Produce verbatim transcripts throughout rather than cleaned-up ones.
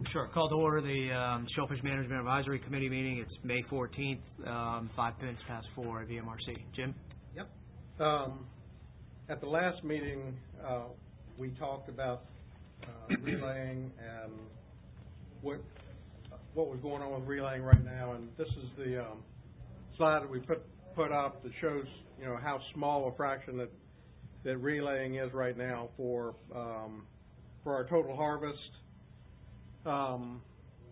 Sure. Call to order the um, Shellfish Management Advisory Committee meeting. It's May fourteenth, um, five minutes past four at V M R C. Jim? Yep. Um, at the last meeting, uh, we talked about uh, relaying and what what was going on with relaying right now. And this is the um, slide that we put put up that shows you know how small a fraction that that relaying is right now for um, for our total harvest. Um,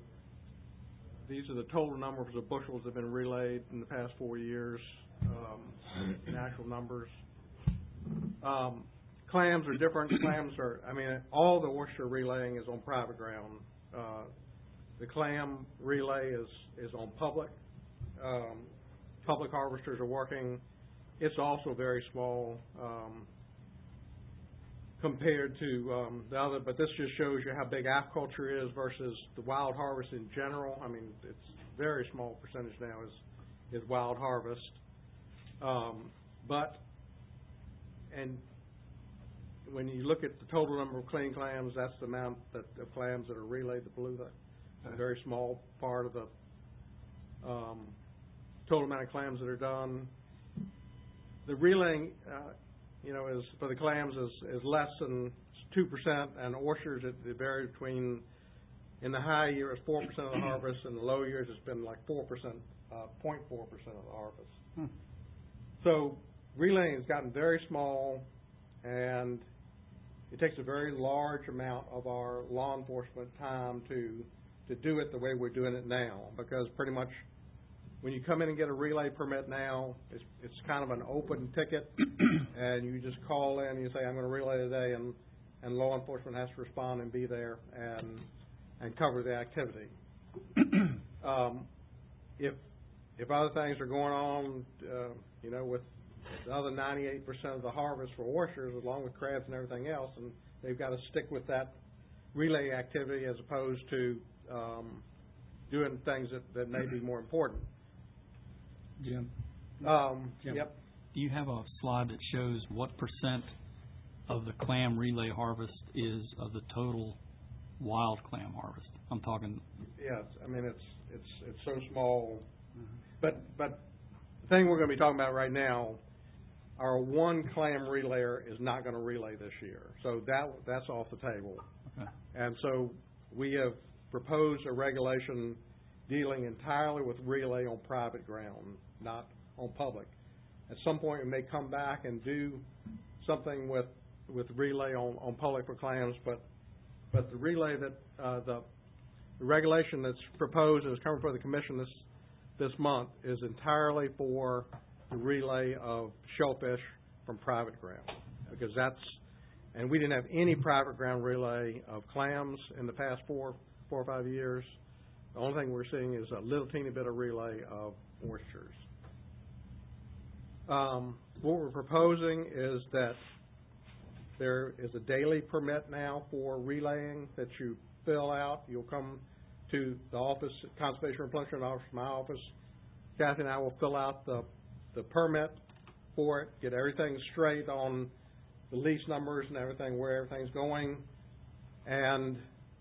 these are the total numbers of bushels that have been relayed in the past four years, um, in actual numbers. Um, clams are different. Clams are, I mean, all the oyster relaying is on private ground. Uh, the clam relay is, is on public. Um, public harvesters are working. It's also very small. Um, compared to um, the other, but this just shows you how big aquaculture is versus the wild harvest in general. I mean, it's very small percentage now is is wild harvest. Um, but, and when you look at the total number of clean clams, that's the amount that of clams that are relayed, the blue, the, a very small part of the um, total amount of clams that are done. The relaying, uh, you know, is for the clams is, is less than two percent, and oysters it, it varies between, in the high year it's four percent of the harvest, and the low years it's been like four percent, uh, zero point four percent of the harvest. Hmm. So relaying has gotten very small, and it takes a very large amount of our law enforcement time to to do it the way we're doing it now, because pretty much when you come in and get a relay permit now, it's, it's kind of an open ticket, and you just call in and you say, I'm going to relay today, and, and law enforcement has to respond and be there and and cover the activity. um, if if other things are going on, uh, you know, with the other ninety-eight percent of the harvest for oysters, along with crabs and everything else, and they've got to stick with that relay activity as opposed to um, doing things that, that may be more important. Jim. Um, Jim. Yep. Do you have a slide that shows what percent of the clam relay harvest is of the total wild clam harvest? I'm talking. Yes. I mean, it's it's it's so small. Mm-hmm. But but the thing we're going to be talking about right now, our one clam relayer is not going to relay this year, so that that's off the table. Okay. And so we have proposed a regulation dealing entirely with relay on private ground, not on public. At some point, we may come back and do something with with relay on, on public for clams, but but the relay that uh, the, the regulation that's proposed and is coming before the commission this this month is entirely for the relay of shellfish from private ground, because that's, and we didn't have any private ground relay of clams in the past four four or five years. The only thing we're seeing is a little teeny bit of relay of oysters. Um, what we're proposing is that there is a daily permit now for relaying that you fill out. You'll come to the office, Conservation Replenishment Office, my office. Kathy and I will fill out the, the permit for it, get everything straight on the lease numbers and everything, where everything's going, and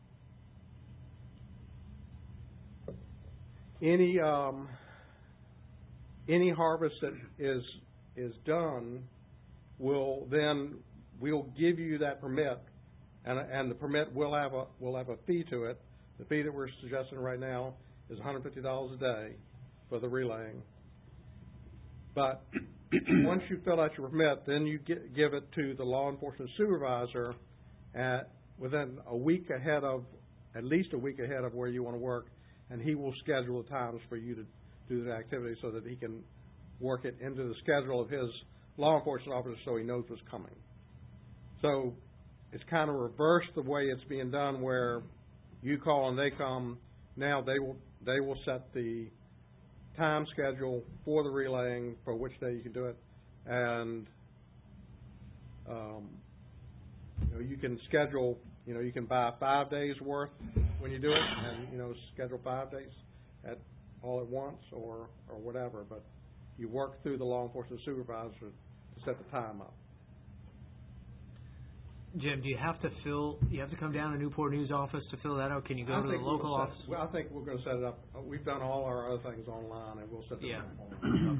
Any um, any harvest that is is done will then we'll give you that permit, and and the permit will have a will have a fee to it. The fee that we're suggesting right now is one hundred fifty dollars a day for the relaying. But once you fill out your permit, then you get, give it to the law enforcement supervisor at within a week ahead of at least a week ahead of where you want to work. And he will schedule the times for you to do the activity so that he can work it into the schedule of his law enforcement officer so he knows what's coming. So it's kind of reversed the way it's being done, where you call and they come. Now they will they will set the time schedule for the relaying, for which day you can do it, and um, you know, you can schedule. You know, you can buy five days worth when you do it, and you know, schedule five days at all at once, or or whatever. But you work through the law enforcement supervisor to set the time up. Jim, do you have to fill, you have to come down to Newport News office to fill that out? Can you go I to the think we'll local set- office? Well, I think we're gonna set it up, Uh, we've done all our other things online, and we'll set it Yeah. up online.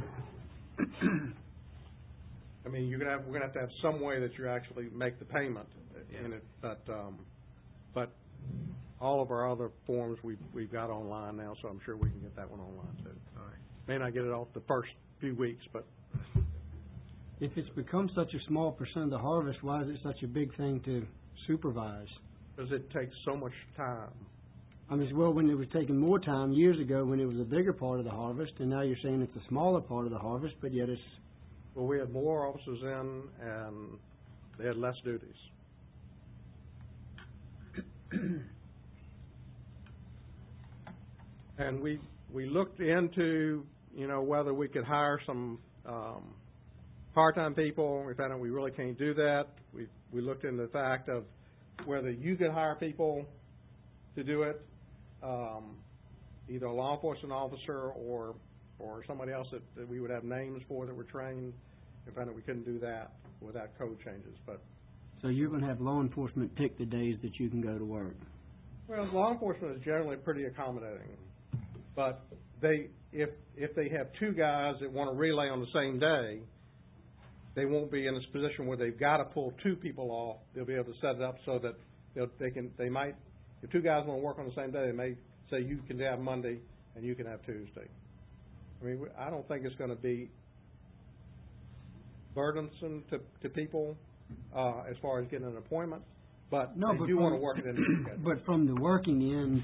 I mean, you're gonna have, we're gonna have to have some way that you actually make the payment in Yeah. it, but, um, but all of our other forms we've, we've got online now, so I'm sure we can get that one online too. All right. May not get it off the first few weeks, but If it's become such a small percent of the harvest, why is it such a big thing to supervise? because it takes so much time. I mean, well, when it was taking more time years ago when it was a bigger part of the harvest, and now you're saying it's a smaller part of the harvest, but yet it's, Well, we had more officers in, and they had less duties. And we, we looked into, you know, whether we could hire some, um, part-time people. We found out we really can't do that. We, we looked into the fact of whether you could hire people to do it, um, either a law enforcement officer or, or somebody else that, that we would have names for that were trained. We found out we couldn't do that without code changes, but, so you're gonna have law enforcement pick the days that you can go to work. well, law enforcement is generally pretty accommodating. But they, if, if they have two guys that want to relay on the same day, they won't be in this position where they've got to pull two people off. They'll be able to set it up so that they'll, they can, they might, if two guys want to work on the same day, they may say you can have Monday and you can have Tuesday. I mean, we- I don't think it's going to be burdensome to, to people, uh, as far as getting an appointment, but No, they but do want to from- work it into the schedule. But from the working end,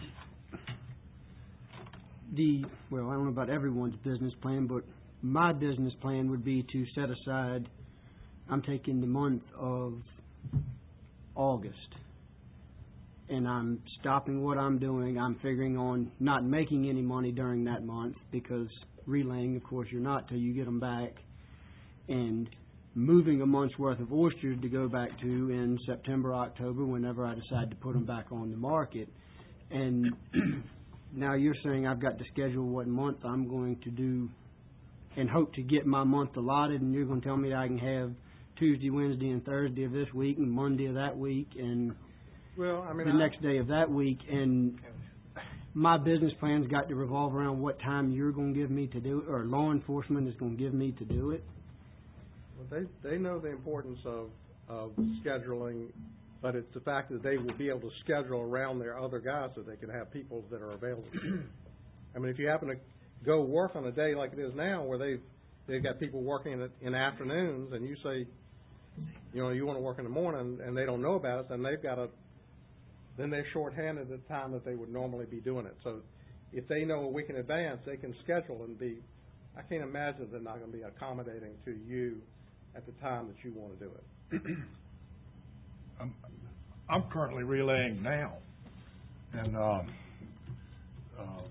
the, well, I don't know about everyone's business plan, but my business plan would be to set aside, I'm taking the month of August, and I'm stopping what I'm doing. I'm figuring on not making any money during that month, because relaying, of course, you're not till you get them back, and moving a month's worth of oysters to go back to in September, October, whenever I decide to put them back on the market. And now you're saying I've got to schedule what month I'm going to do and hope to get my month allotted, and you're going to tell me that I can have Tuesday, Wednesday, and Thursday of this week, and Monday of that week, and Well, I mean, the I- next day of that week, and my business plan's got to revolve around what time you're going to give me to do it, or law enforcement is going to give me to do it. Well, they, they know the importance of, of scheduling, but it's the fact that they will be able to schedule around their other guys so they can have people that are available. I mean, if you happen to go work on a day like it is now where they've, they've got people working in, in afternoons and you say, you know, you want to work in the morning and they don't know about it, then they've got to, then they're shorthanded at the time that they would normally be doing it. So if they know a week in advance, they can schedule and be, I can't imagine they're not going to be accommodating to you at the time that you want to do it. I'm, I'm currently relaying now, and um, uh,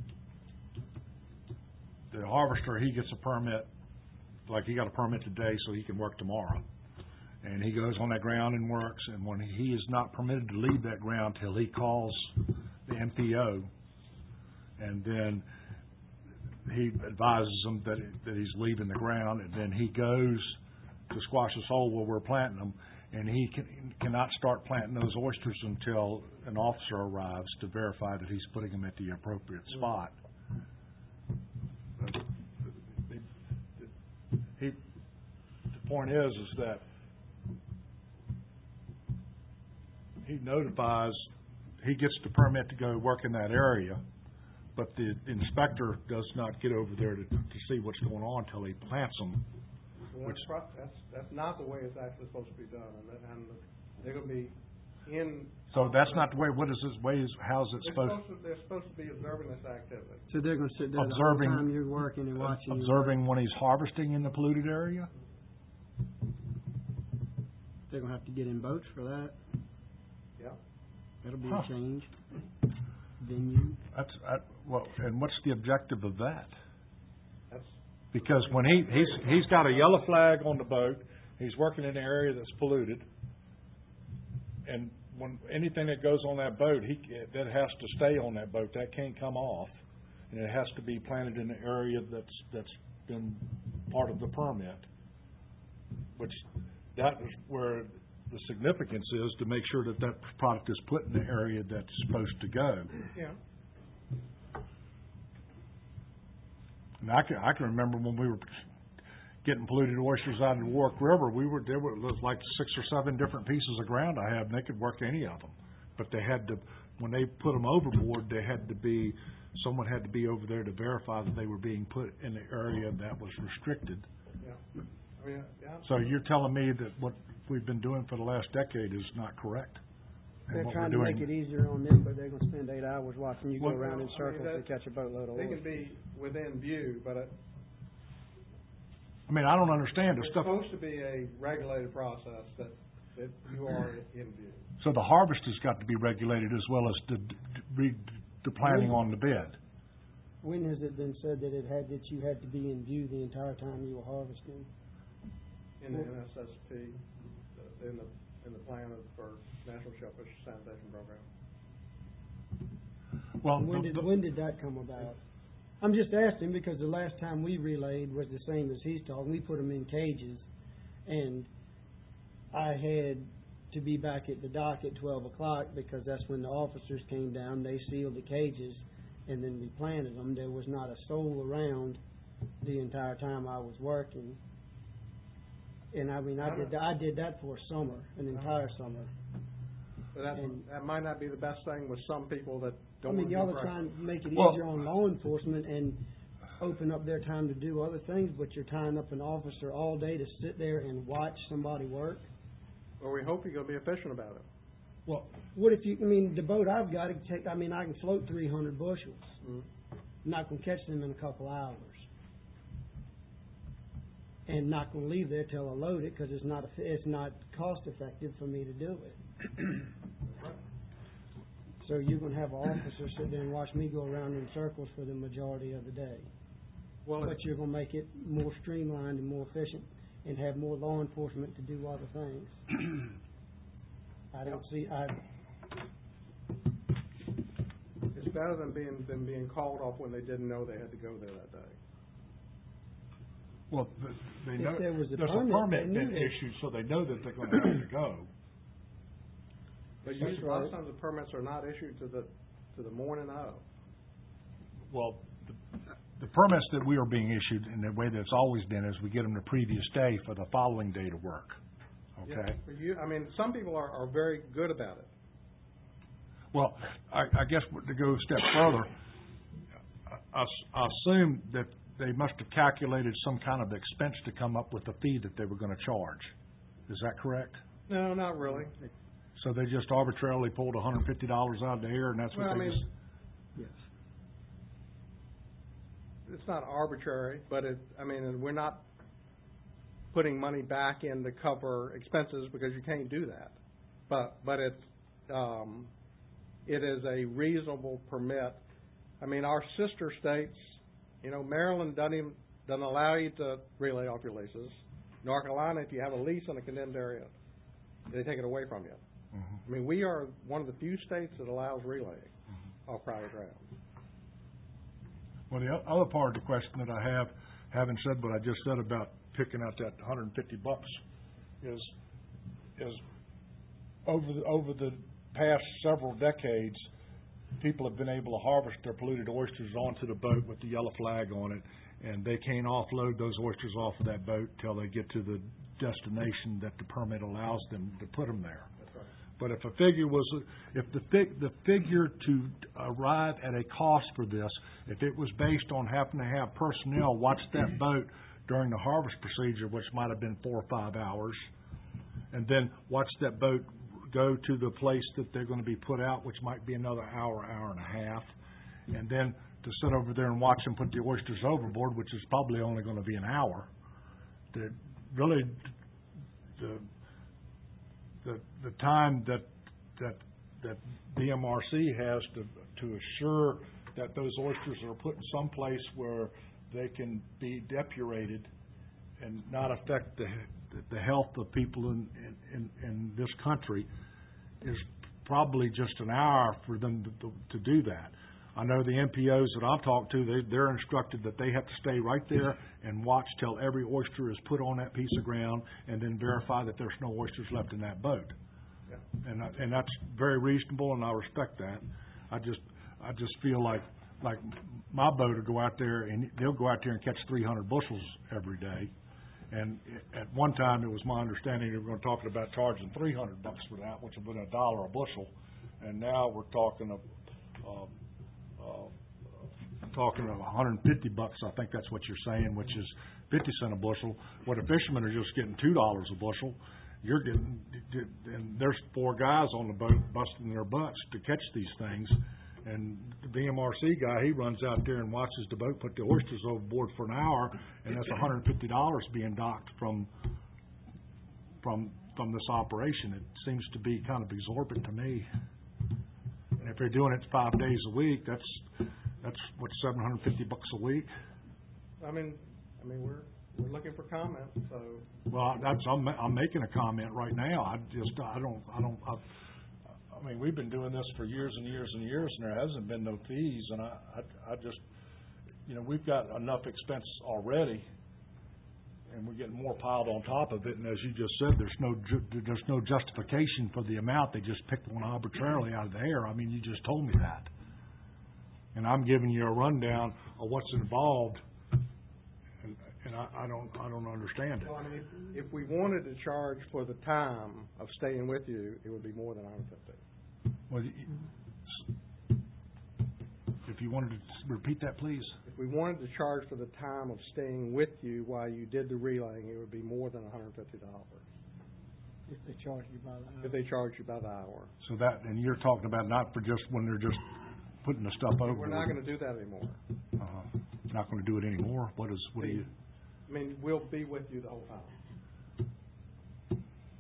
the harvester, he gets a permit, like he got a permit today so he can work tomorrow, and he goes on that ground and works, and when he is not permitted to leave that ground till he calls the M P O, and then he advises them that, that he's leaving the ground, and then he goes to Squash's Hole where we're planting them, and he can, cannot start planting those oysters until an officer arrives to verify that he's putting them at the appropriate spot. But he, the point is, is that he notifies, he gets the permit to go work in that area, but the inspector does not get over there to, to see what's going on until he plants them. Well, that's, pro- that's, that's not the way it's actually supposed to be done, and, that- and they're going to be in. So that's not the way, what is this way, is, how's it They're supposed, supposed to, they're supposed to be observing this activity. So they're going to sit there the whole Observing- time you're working and watching you work. observing when he's harvesting in the polluted area? They're going to have to get in boats for that. Yeah. That'll be Huh. a change. Venue. That's, I, well, and what's the objective of that? That's, Because when he, he's, he's got a yellow flag on the boat, he's working in an area that's polluted, and when anything that goes on that boat, he, that has to stay on that boat, that can't come off, and it has to be planted in the area that's, that's been part of the permit, which, that is where the significance is to make sure that that product is put in the area that's supposed to go. Yeah. And I can, I can remember when we were getting polluted oysters out of the Warwick River, we were, there were was like six or seven different pieces of ground I had, and they could work any of them. But they had to, when they put them overboard, they had to be, someone had to be over there to verify that they were being put in the area that was restricted. Yeah. I mean, yeah. So you're telling me that what we've been doing for the last decade is not correct? And They're what trying we're to make doing- it easier on them, but they're gonna spend eight hours watching you go What- around in I mean, circles to that- catch a boatload of They oil. can be within view, but it, I mean, I don't understand the it's stuff. supposed to be a regulated process that, that you are in view. So the harvest has got to be regulated as well as the, the, the planning on the bed. When has it been said that it had, that you had to be in view the entire time you were harvesting? In the N S S P, uh, in the, in the plan of, for National Shellfish Sanitation Program. Well, When the- did, the- when did that come about? I'm just asking because the last time we relayed was the same as he's talking. We put them in cages, and I had to be back at the dock at twelve o'clock because that's when the officers came down. They sealed the cages, and then we planted them. There was not a soul around the entire time I was working. And I mean, I did, that- I did that for a summer, an entire summer. But that, And- that might not be the best thing with some people that I don't want mean, to y'all do are pressure. trying to make it Well- easier on law enforcement and open up their time to do other things, but you're tying up an officer all day to sit there and watch somebody work. Well, we hope you're gonna be efficient about it. well, What if you, I mean, the boat I've got, it take, I mean, I can float three hundred bushels. Mm. I'm not gonna catch them in a couple hours. And not gonna leave there till I load it, cause it's not, it's not cost effective for me to do it. So you're gonna have an officer sit there and watch me go around in circles for the majority of the day. Well, But you're gonna make it more streamlined and more efficient and have more law enforcement to do other things. I don't see, I, it's better than being, than being called off when they didn't know they had to go there that day. well, th- they If know, there was a there's a permit, permit they knew been that- issued, so they know that they're gonna have to go. But That's usually, a lot of right. times the permits are not issued to the, to the morning of. Well, the, the permits that we are being issued, and the way that it's always been, is we get them the previous day for the following day to work. Yeah, Okay? but you, I mean, some people are, are very good about it. Well, I, I guess to go a step further, I, s- I assume that they must have calculated some kind of expense to come up with the fee that they were gonna charge. Is that correct? No, not really. So they just arbitrarily pulled hundred and fifty dollars out of the air, and that's what Well, I they mean, just... yes. it's not arbitrary, but it, I mean, and we're not putting money back in to cover expenses because you can't do that. But, but it's, um, it is a reasonable permit. I mean, our sister states, you know, Maryland doesn't even, doesn't allow you to relay off your leases. North Carolina, if you have a lease in a condemned area, they take it away from you. Mhm. I mean, we are one of the few states that allows relaying off private ground. Well, the o- other part of the question that I have, having said what I just said about picking out that hundred and fifty bucks, is, is over the, over the past several decades, people have been able to harvest their polluted oysters onto the boat with the yellow flag on it, and they can't offload those oysters off of that boat till they get to the destination that the permit allows them to put them there. That's right. But if a figure was, if the fig, the figure to arrive at a cost for this, if it was based on having to have personnel watch that boat during the harvest procedure, which might have been four or five hours, and then watch that boat go to the place that they're going to be put out, which might be another hour, hour and a half, and then to sit over there and watch them put the oysters overboard, which is probably only going to be an hour, that really the the the time that that that D M R C has to to assure that those oysters are put in some place where they can be depurated and not affect the the health of people in in, in this country is probably just an hour for them to, to, to do that. I know the M P Os that I've talked to, they, they're instructed that they have to stay right there and watch till every oyster is put on that piece of ground and then verify that there's no oysters left in that boat. Yeah. And, I- and that's very reasonable, and I respect that. I just, I just feel like, like my boat will go out there and they'll go out there and catch three hundred bushels every day. And at one time, it was my understanding they were going to talk about charging three hundred bucks for that, which would be a dollar a bushel. And now we're talking of, uh, uh, talking of one hundred fifty bucks. I think that's what you're saying, which is fifty cent a bushel. What the fishermen are just getting two dollars a bushel. You're getting, and there's four guys on the boat busting their butts to catch these things. And the B M R C guy, he runs out there and watches the boat put the oysters overboard for an hour, and that's one hundred fifty dollars being docked from from from this operation. It seems to be kind of exorbitant to me. And if they're doing it five days a week, that's that's what seven hundred fifty bucks a week. I mean, I mean, we're we're looking for comments. So Well, that's I'm I'm making a comment right now. I just I don't I don't. I, I mean, we've been doing this for years and years and years, and there hasn't been no fees. And I, I, I just, you know, we've got enough expense already, and we're getting more piled on top of it. And as you just said, there's no, ju- there's no justification for the amount. They just picked one arbitrarily out of the air. I mean, you just told me that, and I'm giving you a rundown of what's involved, and, and I, I don't, I don't understand it. well, I mean, if, if we wanted to charge for the time of staying with you, it would be more than one hundred fifty. Well, y- if you wanted to repeat that, please. If we wanted to charge for the time of staying with you while you did the relaying, it would be more than one hundred fifty dollars If they charge you by the hour. if they charge you by the hour. So that, and you're talking about not for just when they're just putting the stuff over. We're not going to do that anymore. Uh, not going to do it anymore. What is? What do you? I mean, we'll be with you the whole time.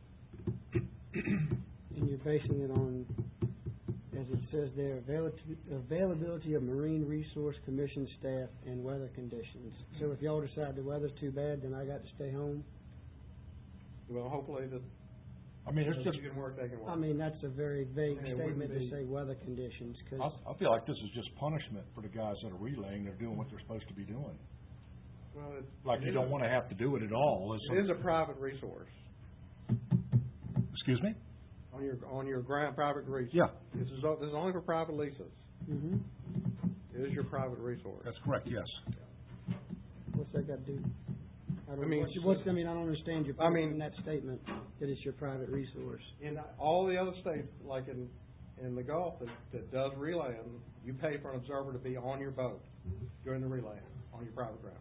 And you're basing it on, as it says there, availability, availability of Marine Resource Commission staff and weather conditions. So if y'all decide the weather's too bad, then I got to stay home? Well, hopefully that I mean, it's if just. you can work, they can work. I mean, that's a very vague Yeah, it wouldn't statement to be- say weather conditions, I, because I feel like this is just punishment for the guys that are relaying. They're doing what they're supposed to be doing. Well, it, Like it you is don't a- want to have to do it at all. It's It is a private resource excuse me. on your on your grant private resource. Yeah, This is o- this is only for private leases. hmm It is your private resource. that's correct. Yes. what's that got to do? I I don't, mean, what's, what's, I mean, I don't understand your I point mean- in that statement, that it's your private resource. In all the other states, like in in the Gulf that, that does relaying, you pay for an observer to be on your boat during the relaying on your private ground.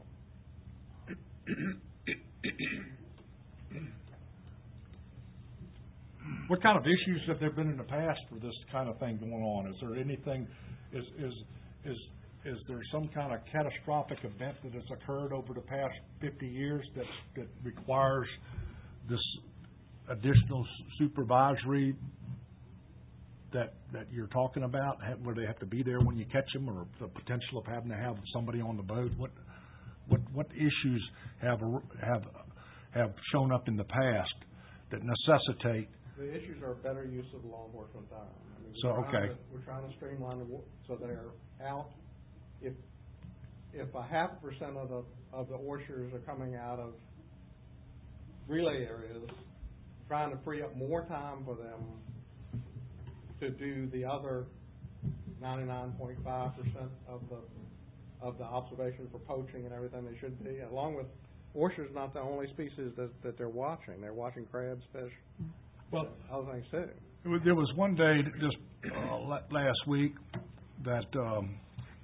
What kind of issues have there been in the past for this kind of thing going on? Is there anything? Is is is is there some kind of catastrophic event that has occurred over the past fifty years that that requires this additional supervisory that that you're talking about, have- where they have to be there when you catch them, or the potential of having to have somebody on the boat? What what what issues have ar- have have shown up in the past that necessitate? The issues are better use of law enforcement time. I mean, So, we're trying okay. to- We're trying to streamline the, wo- so they're out. If, if a half a percent of the, of the oysters are coming out of relay areas, trying to free up more time for them to do the other ninety-nine point five percent of the, of the observation for poaching and everything they should be, along with oysters not the only species that, that they're watching. They're watching crabs, fish, Well, other things too. It was- There was one day just uh, la- last week that um,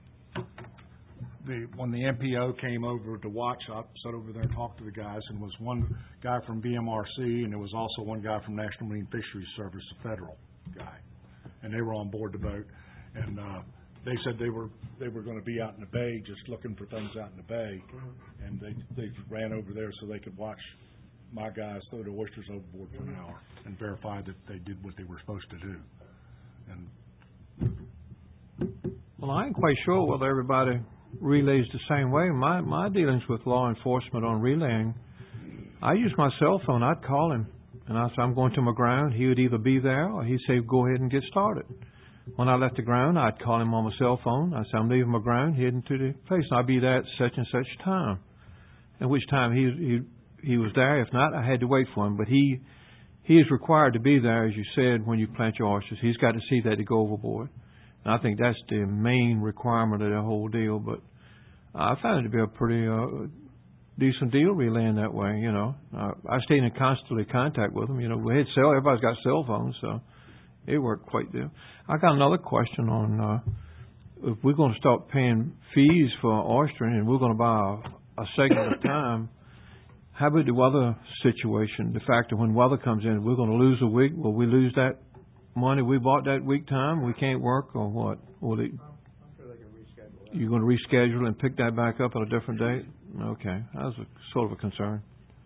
the when the M P O came over to watch, I sat over there and talked to the guys, and was one guy from B M R C, and there was also one guy from National Marine Fisheries Service, a federal guy, and they were on board the boat, and uh, they said they were they were going to be out in the bay just looking for things out in the bay, and they they ran over there so they could watch my guys throw the oysters overboard for an hour and verify that they did what they were supposed to do. And Well, I ain't quite sure whether everybody relays the same way. My my dealings with law enforcement on relaying, I use my cell phone. I'd call him, and I'd say, I'm going to my ground. He would either be there or he'd say, go ahead and get started. when I left the ground, I'd call him on my cell phone. I'd say, I'm leaving my ground, heading to the place. And I'd be there at such and such time. At which time he he he was there. If not, I had to wait for him. But he he is required to be there, as you said, when you plant your oysters. He's got to see that to go overboard. And I think that's the main requirement of the whole deal. But I found it to be a pretty uh, decent deal relaying that way, you know. Uh, I stayed in constantly contact with them. You know, we had cell, everybody's got cell phones, so it worked quite good. I got another question on uh, if we're going to start paying fees for oystering and we're going to buy a, a segment of time, how about the weather situation? The fact that when weather comes in, we're going to lose a week. Will we lose that money we bought that week time? We can't work, or what? Will it, I'm sure they can reschedule that. you're going to reschedule and pick that back up at a different date? Okay, that was a, sort of a concern.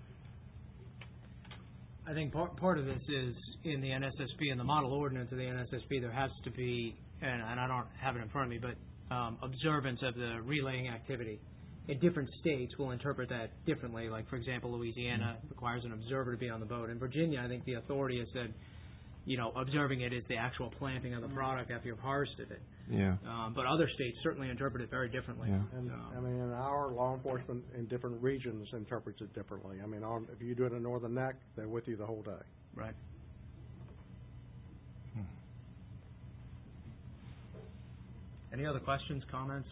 I think part, part of this is in the N S S P, in the model ordinance of the N S S P, there has to be, and, and I don't have it in front of me, but um, observance of the relaying activity. In different states will interpret that differently. Like, for example, Louisiana requires an observer to be on the boat. In Virginia, I think the authority has said, you know, observing it is the actual planting of the product after you've harvested it. Yeah. Um, but other states certainly interpret it very differently. Yeah. And, Um, I mean, and our law enforcement in different regions interprets it differently. I mean, on, if you do it in Northern Neck, they're with you the whole day. Right. Any other questions, comments?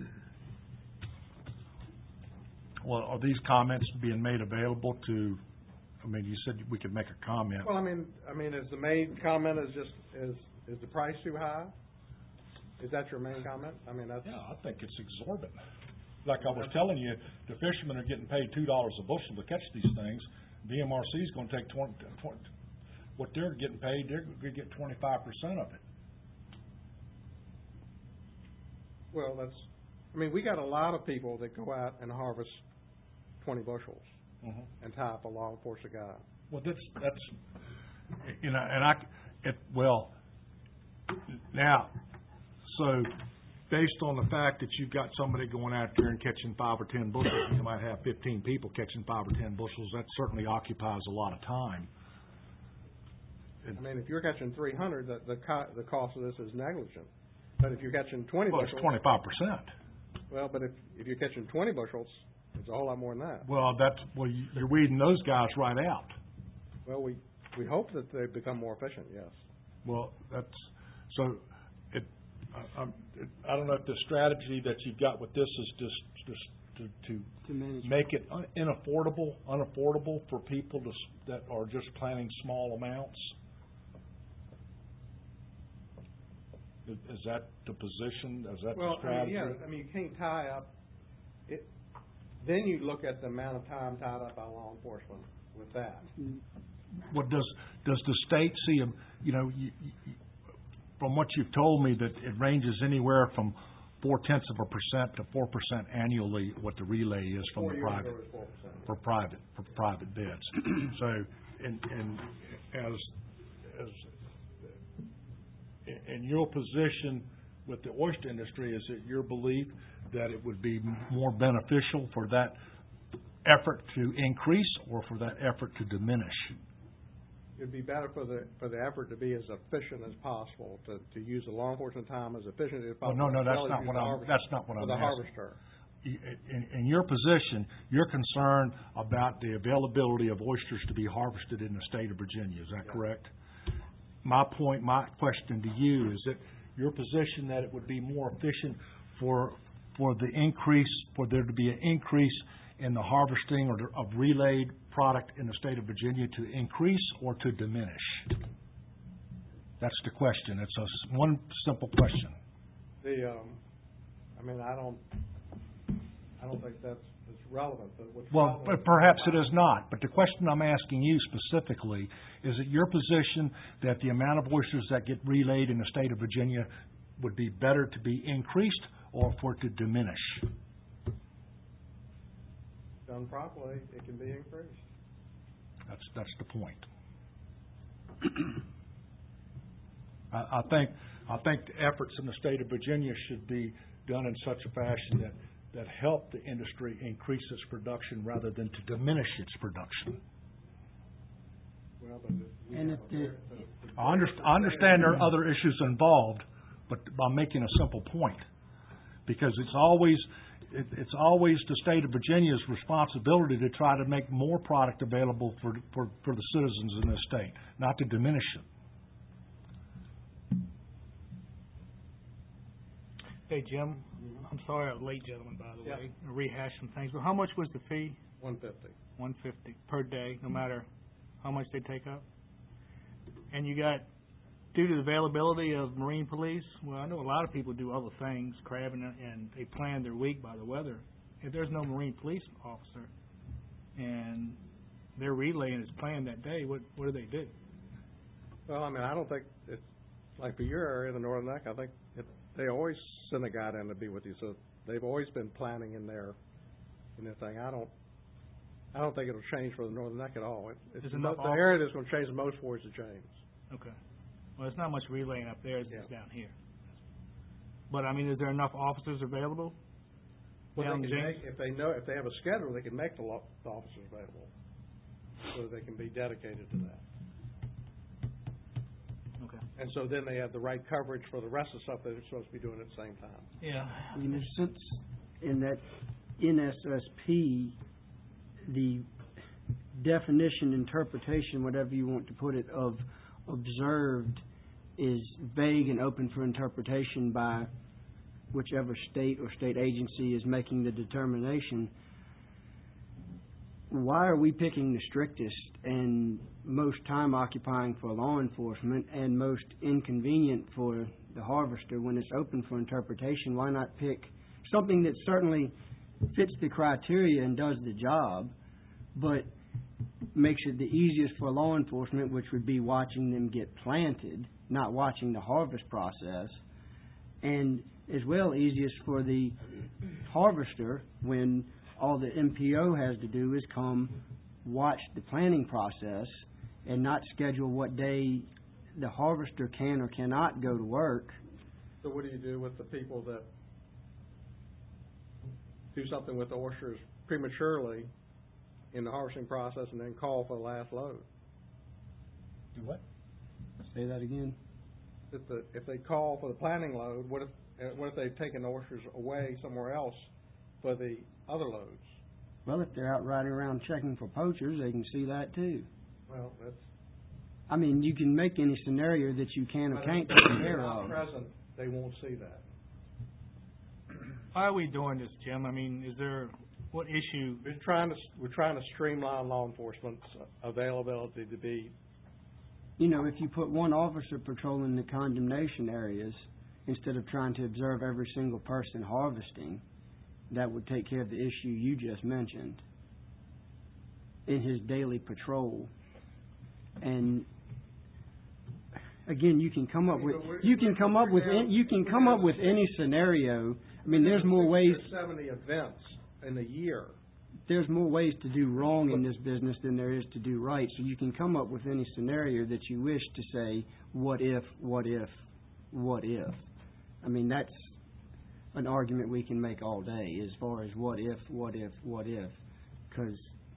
Well, are these comments being made available to, I mean, you said we could make a comment. Well, I mean, I mean, is the main comment is just, is, is the price too high? Is that your main comment? I mean, that's. Yeah, I think it's exorbitant. Like I was telling you, the fishermen are getting paid two dollars a bushel to catch these things. D M R C is going to take twenty, twenty, what they're getting paid, they're going to get twenty-five percent of it. Well, that's, I mean, we got a lot of people that go out and harvest twenty bushels Mm-hmm. and tie up a law enforcement guy. Well, that's, that's, you know, and I, it, well, now, so based on the fact that you've got somebody going out there and catching five or ten bushels, and you might have fifteen people catching five or ten bushels, that certainly occupies a lot of time. I mean, if you're catching three hundred, the, the co- the cost of this is negligent. But if you're catching twenty Well, bushels. it's twenty-five percent. Well, but if, if you're catching twenty bushels, it's a whole lot more than that. Well, that's, well, you- you're weeding those guys right out. Well, we, we hope that they become more efficient, yes. Well, that's, so, it, I, I'm, it, I don't know if the strategy that you've got with this is just, just to, to To manage. make it un- unaffordable, unaffordable for people to, s- that are just planting small amounts? Is, is that the position, is that the Well, I strategy? mean, yeah, I mean, you can't tie up, it, then you look at the amount of time tied up by law enforcement with that. What does, does the state see, a- you know, you, you, from what you've told me, that it ranges anywhere from four tenths of a percent to four percent annually, what the relay is from Four the years private, ago it was four percent. for private, for private bids. So, and, and as, as, in- in your position with the oyster industry, is it your belief that it would be more beneficial for that effort to increase or for that effort to diminish? It'd be better for the, for the effort to be as efficient as possible, to, to use the law enforcement time as efficiently as Oh, possible. no, no, as that's well as not use what the I'm, harvest- that's not what For I'm the asking. harvester. In, in your position, you're concerned about the availability of oysters to be harvested in the state of Virginia, is that correct? My point, my question to you is that your position that it would be more efficient for, for the increase, for there to be an increase in the harvesting or the- of relayed product in the state of Virginia to increase or to diminish? That's the question. It's a s- one simple question. The, um, I mean, I don't, I don't think that's, that's relevant, but what's Well, relevant. but perhaps it is not. But the question I'm asking you specifically, is it your position that the amount of oysters that get relayed in the state of Virginia would be better to be increased or for it to diminish? Done properly, it can be increased. That's, that's the point. I, I think, I think the efforts in the state of Virginia should be done in such a fashion that, that help the industry increase its production rather than to diminish its production. Well, but if we And have if a the- very- the- the I under, I understand there are other issues involved, but by making a simple point. Because it's always, it, it's always the state of Virginia's responsibility to try to make more product available for, for, for the citizens in this state, not to diminish it. Hey, Jim, I'm sorry I was late, gentlemen, by the Yeah. way. I rehashed some things, but how much was the fee? One fifty. One fifty per day, no matter how much they take up? And you got, due to the availability of Marine Police, well, I know a lot of people do other things, crabbing, and they plan their week by the weather. If there's no Marine Police officer and their relaying is planned that day, what, what do they do? Well, I mean, I don't think it's, like for your area, the Northern Neck, I think it, they always send a guy down to be with you, so they've always been planning in their, in their thing. I don't, I don't think it'll change for the Northern Neck at all. It, it's Is the, it mo- enough the off- area that's going to change the most for is the James. Okay. Well, it's not much relaying up there as Yeah. it's down here. But, I mean, is there enough officers available? Well, down they the can James? make, if they know, if they have a schedule, they can make the, lo- the officers available, so that they can be dedicated to that. Okay. And so then they have the right coverage for the rest of the stuff that they're supposed to be doing at the same time. Yeah. You know, since in that N S S P, the definition, interpretation, whatever you want to put it, of observed is vague and open for interpretation by whichever state or state agency is making the determination. Why are we picking the strictest and most time occupying for law enforcement and most inconvenient for the harvester when it's open for interpretation? Why not pick something that certainly fits the criteria and does the job, but makes it the easiest for law enforcement, which would be watching them get planted, not watching the harvest process, and as well easiest for the harvester when all the M P O has to do is come watch the planting process and not schedule what day the harvester can or cannot go to work. So what do you do with the people that do something with the oysters prematurely in the harvesting process and then call for the last load? Do what? Say that again. If the, if they call for the planting load, what if, uh, what if they've taken the oysters away somewhere else for the other loads? Well, if they're out riding around checking for poachers, they can see that too. Well, that's. I mean, you can make any scenario that you can or but can't if take they're care not of. present, they won't see that. Why are we doing this, Jim? I mean, is there, what issue? We're trying to, we're trying to streamline law enforcement's availability to be, You know, if you put one officer patrolling the condemnation areas instead of trying to observe every single person harvesting, that would take care of the issue you just mentioned in his daily patrol. And again, you can come up with you can come up with any, you can come up with any scenario. I mean, there's more ways. seventy events in a year. There's more ways to do wrong in this business than there is to do right. So you can come up with any scenario that you wish to say, what if, what if, what if. I mean, that's an argument we can make all day as far as what if, what if, what if. Because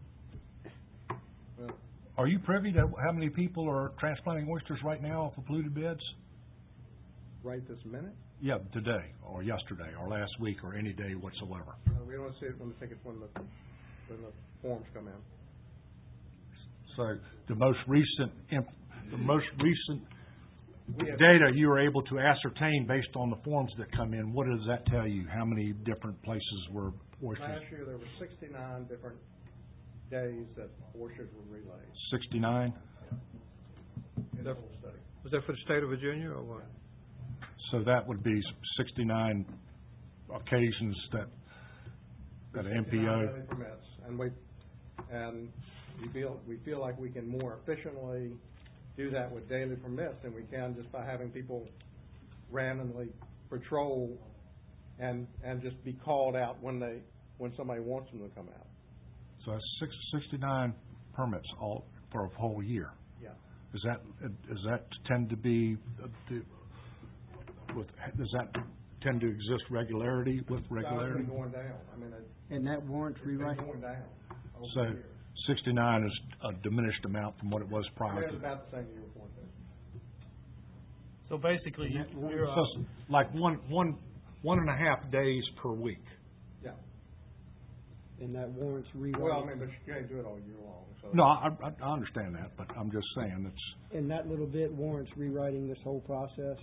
Are you privy to how many people are transplanting oysters right now off of polluted beds? Right this minute? Yeah, today, or yesterday, or last week, or any day whatsoever. Uh, we don't see it when we think it's when the, when the forms come in. So the most recent, imp- the most recent We have- data you are able to ascertain based on the forms that come in, what does that tell you? How many different places were oysters? Last year, there were sixty-nine different days that oysters were relayed sixty-nine? in the whole study. Was that for the state of Virginia or what? So that would be sixty-nine occasions that, that an M P O. sixty-nine daily permits, and we, and we feel, we feel like we can more efficiently do that with daily permits than we can just by having people randomly patrol and, and just be called out when they, when somebody wants them to come out. So that's six, sixty-nine permits all for a whole year. Yeah. Is that, does that tend to be, uh, the- with, does that tend to exist regularity with regularity? It's been going down. I mean, it- and that warrants it's been rewrite. going down over So the years. sixty-nine is a diminished amount from what it was prior It's to. about the same year before that. So basically, you- It's you're, uh, just like one, one, one and a half days per week. Yeah. And that warrants rewriting. Well, I mean, but you can't do it all year long, so. No, I, I, I understand that, but I'm just saying it's, And that little bit warrants rewriting this whole process.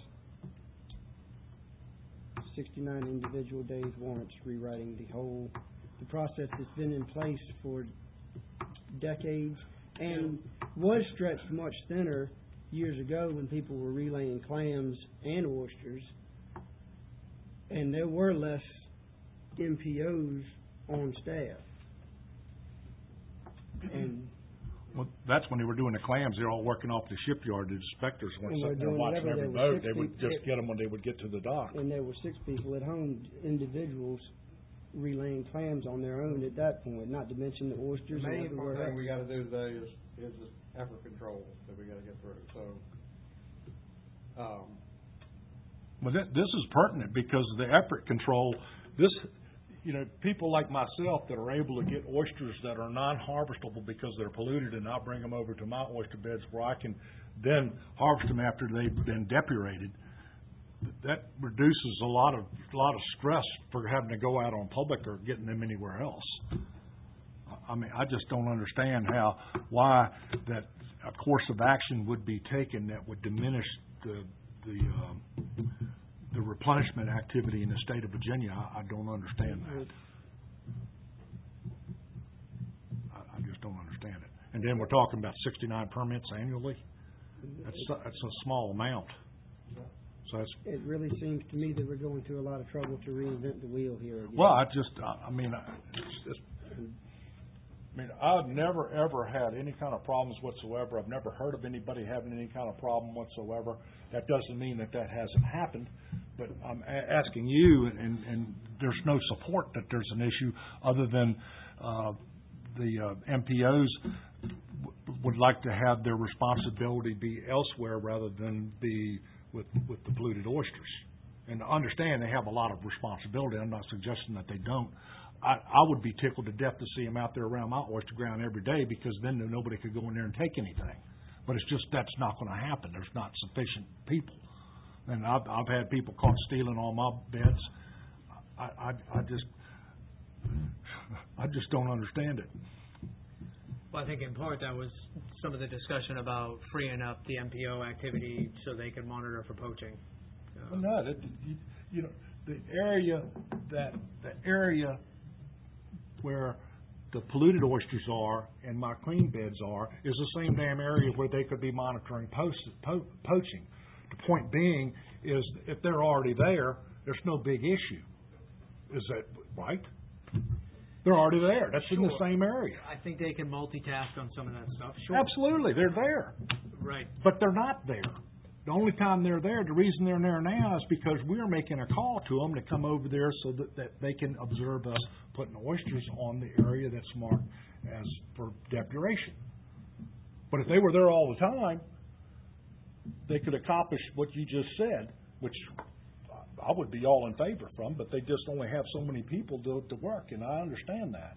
Sixty-nine individual days warrants rewriting the whole, the process that's been in place for decades and was stretched much thinner years ago when people were relaying clams and oysters, and there were less M P Os on staff. And well, that's when they were doing the clams, they're all working off the shipyard, the inspectors weren't And they're sitting there doing watching whatever, every there were boat, six they would people- just get them when they would get to the dock. and there were six people at home, individuals relaying clams on their own at that point, not to mention the The oysters and main everywhere thing else. we gotta do today is, is this effort control that we gotta get through, so. Um, Well, thi- this is pertinent because the effort control, this, you know, people like myself that are able to get oysters that are non-harvestable because they're polluted and not bring them over to my oyster beds where I can then harvest them after they've been depurated, that reduces a lot of, a lot of stress for having to go out on public or getting them anywhere else. I mean, I just don't understand how, why that a course of action would be taken that would diminish the, the, um, the replenishment activity in the state of Virginia. I, I don't understand that. I, I just don't understand it. And then we're talking about sixty-nine permits annually. That's, that's a small amount. So that's, It really seems to me that we're going through a lot of trouble to reinvent the wheel here again. well, I just, I I mean, I- it's just, I mean, I've never, ever had any kind of problems whatsoever. I've never heard of anybody having any kind of problem whatsoever. That doesn't mean that that hasn't happened, but I'm a- asking you, and, and there's no support that there's an issue other than, uh, the, uh, M P Os w- would like to have their responsibility be elsewhere rather than be with, with the polluted oysters. And to understand they have a lot of responsibility. I'm not suggesting that they don't. I, I would be tickled to death to see them out there around my oyster ground every day because then nobody could go in there and take anything. But it's just, that's not going to happen. There's not sufficient people. And I've, I've had people caught stealing on my beds. I, I, I just, I just don't understand it. Well, I think in part that was some of the discussion about freeing up the M P O activity so they could monitor for poaching. Well, no, that, you, you know, the area that, the area where the polluted oysters are and my clean beds are is the same damn area where they could be monitoring poach, po- poaching. The point being is if they're already there, there's no big issue. Is that right? They're already there. That's in the Sure. same area. I think they can multitask on some of that stuff. Sure. Absolutely, they're there. Right. But they're not there. The only time they're there, the reason they're there now is because we're making a call to them to come over there so that, that they can observe us putting oysters on the area that's marked as for depuration. But if they were there all the time, they could accomplish what you just said, which I would be all in favor from, but they just only have so many people to, to work, and I understand that.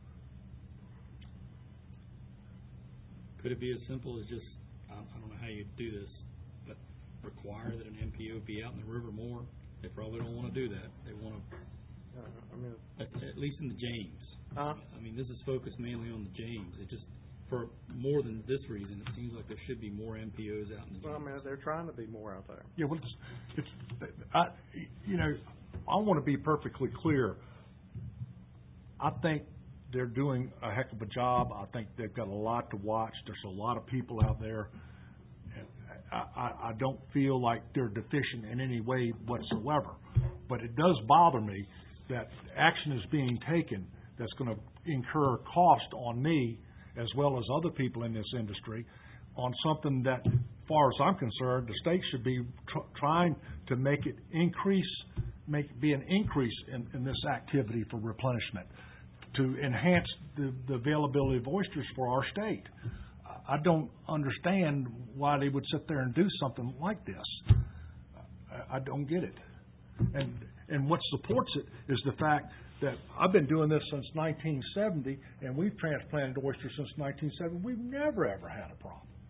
Could it be as simple as just, I I don't know how you'd do this, but require that an M P O be out in the river more? They probably don't want to do that. They want to, uh, I mean, at, at least in the James. uh, I mean, this is focused mainly on the James. It just, for more than this reason, it seems like there should be more M P Os out in the well, I James. mean, they're trying to be more out there. Yeah, well, it's, it's, I, you know, I want to be perfectly clear. I think they're doing a heck of a job. I think they've got a lot to watch. There's a lot of people out there. And I, I, I don't feel like they're deficient in any way whatsoever. But it does bother me that action is being taken that's going to incur cost on me as well as other people in this industry on something that, as far as I'm concerned, the state should be tr- trying to make it increase, make be an increase in, in this activity for replenishment to enhance the, the availability of oysters for our state. I don't understand why they would sit there and do something like this. I, I don't get it. And and what supports it is the fact that I've been doing this since nineteen seventy, and we've transplanted oysters since nineteen seventy. We've never, ever had a problem.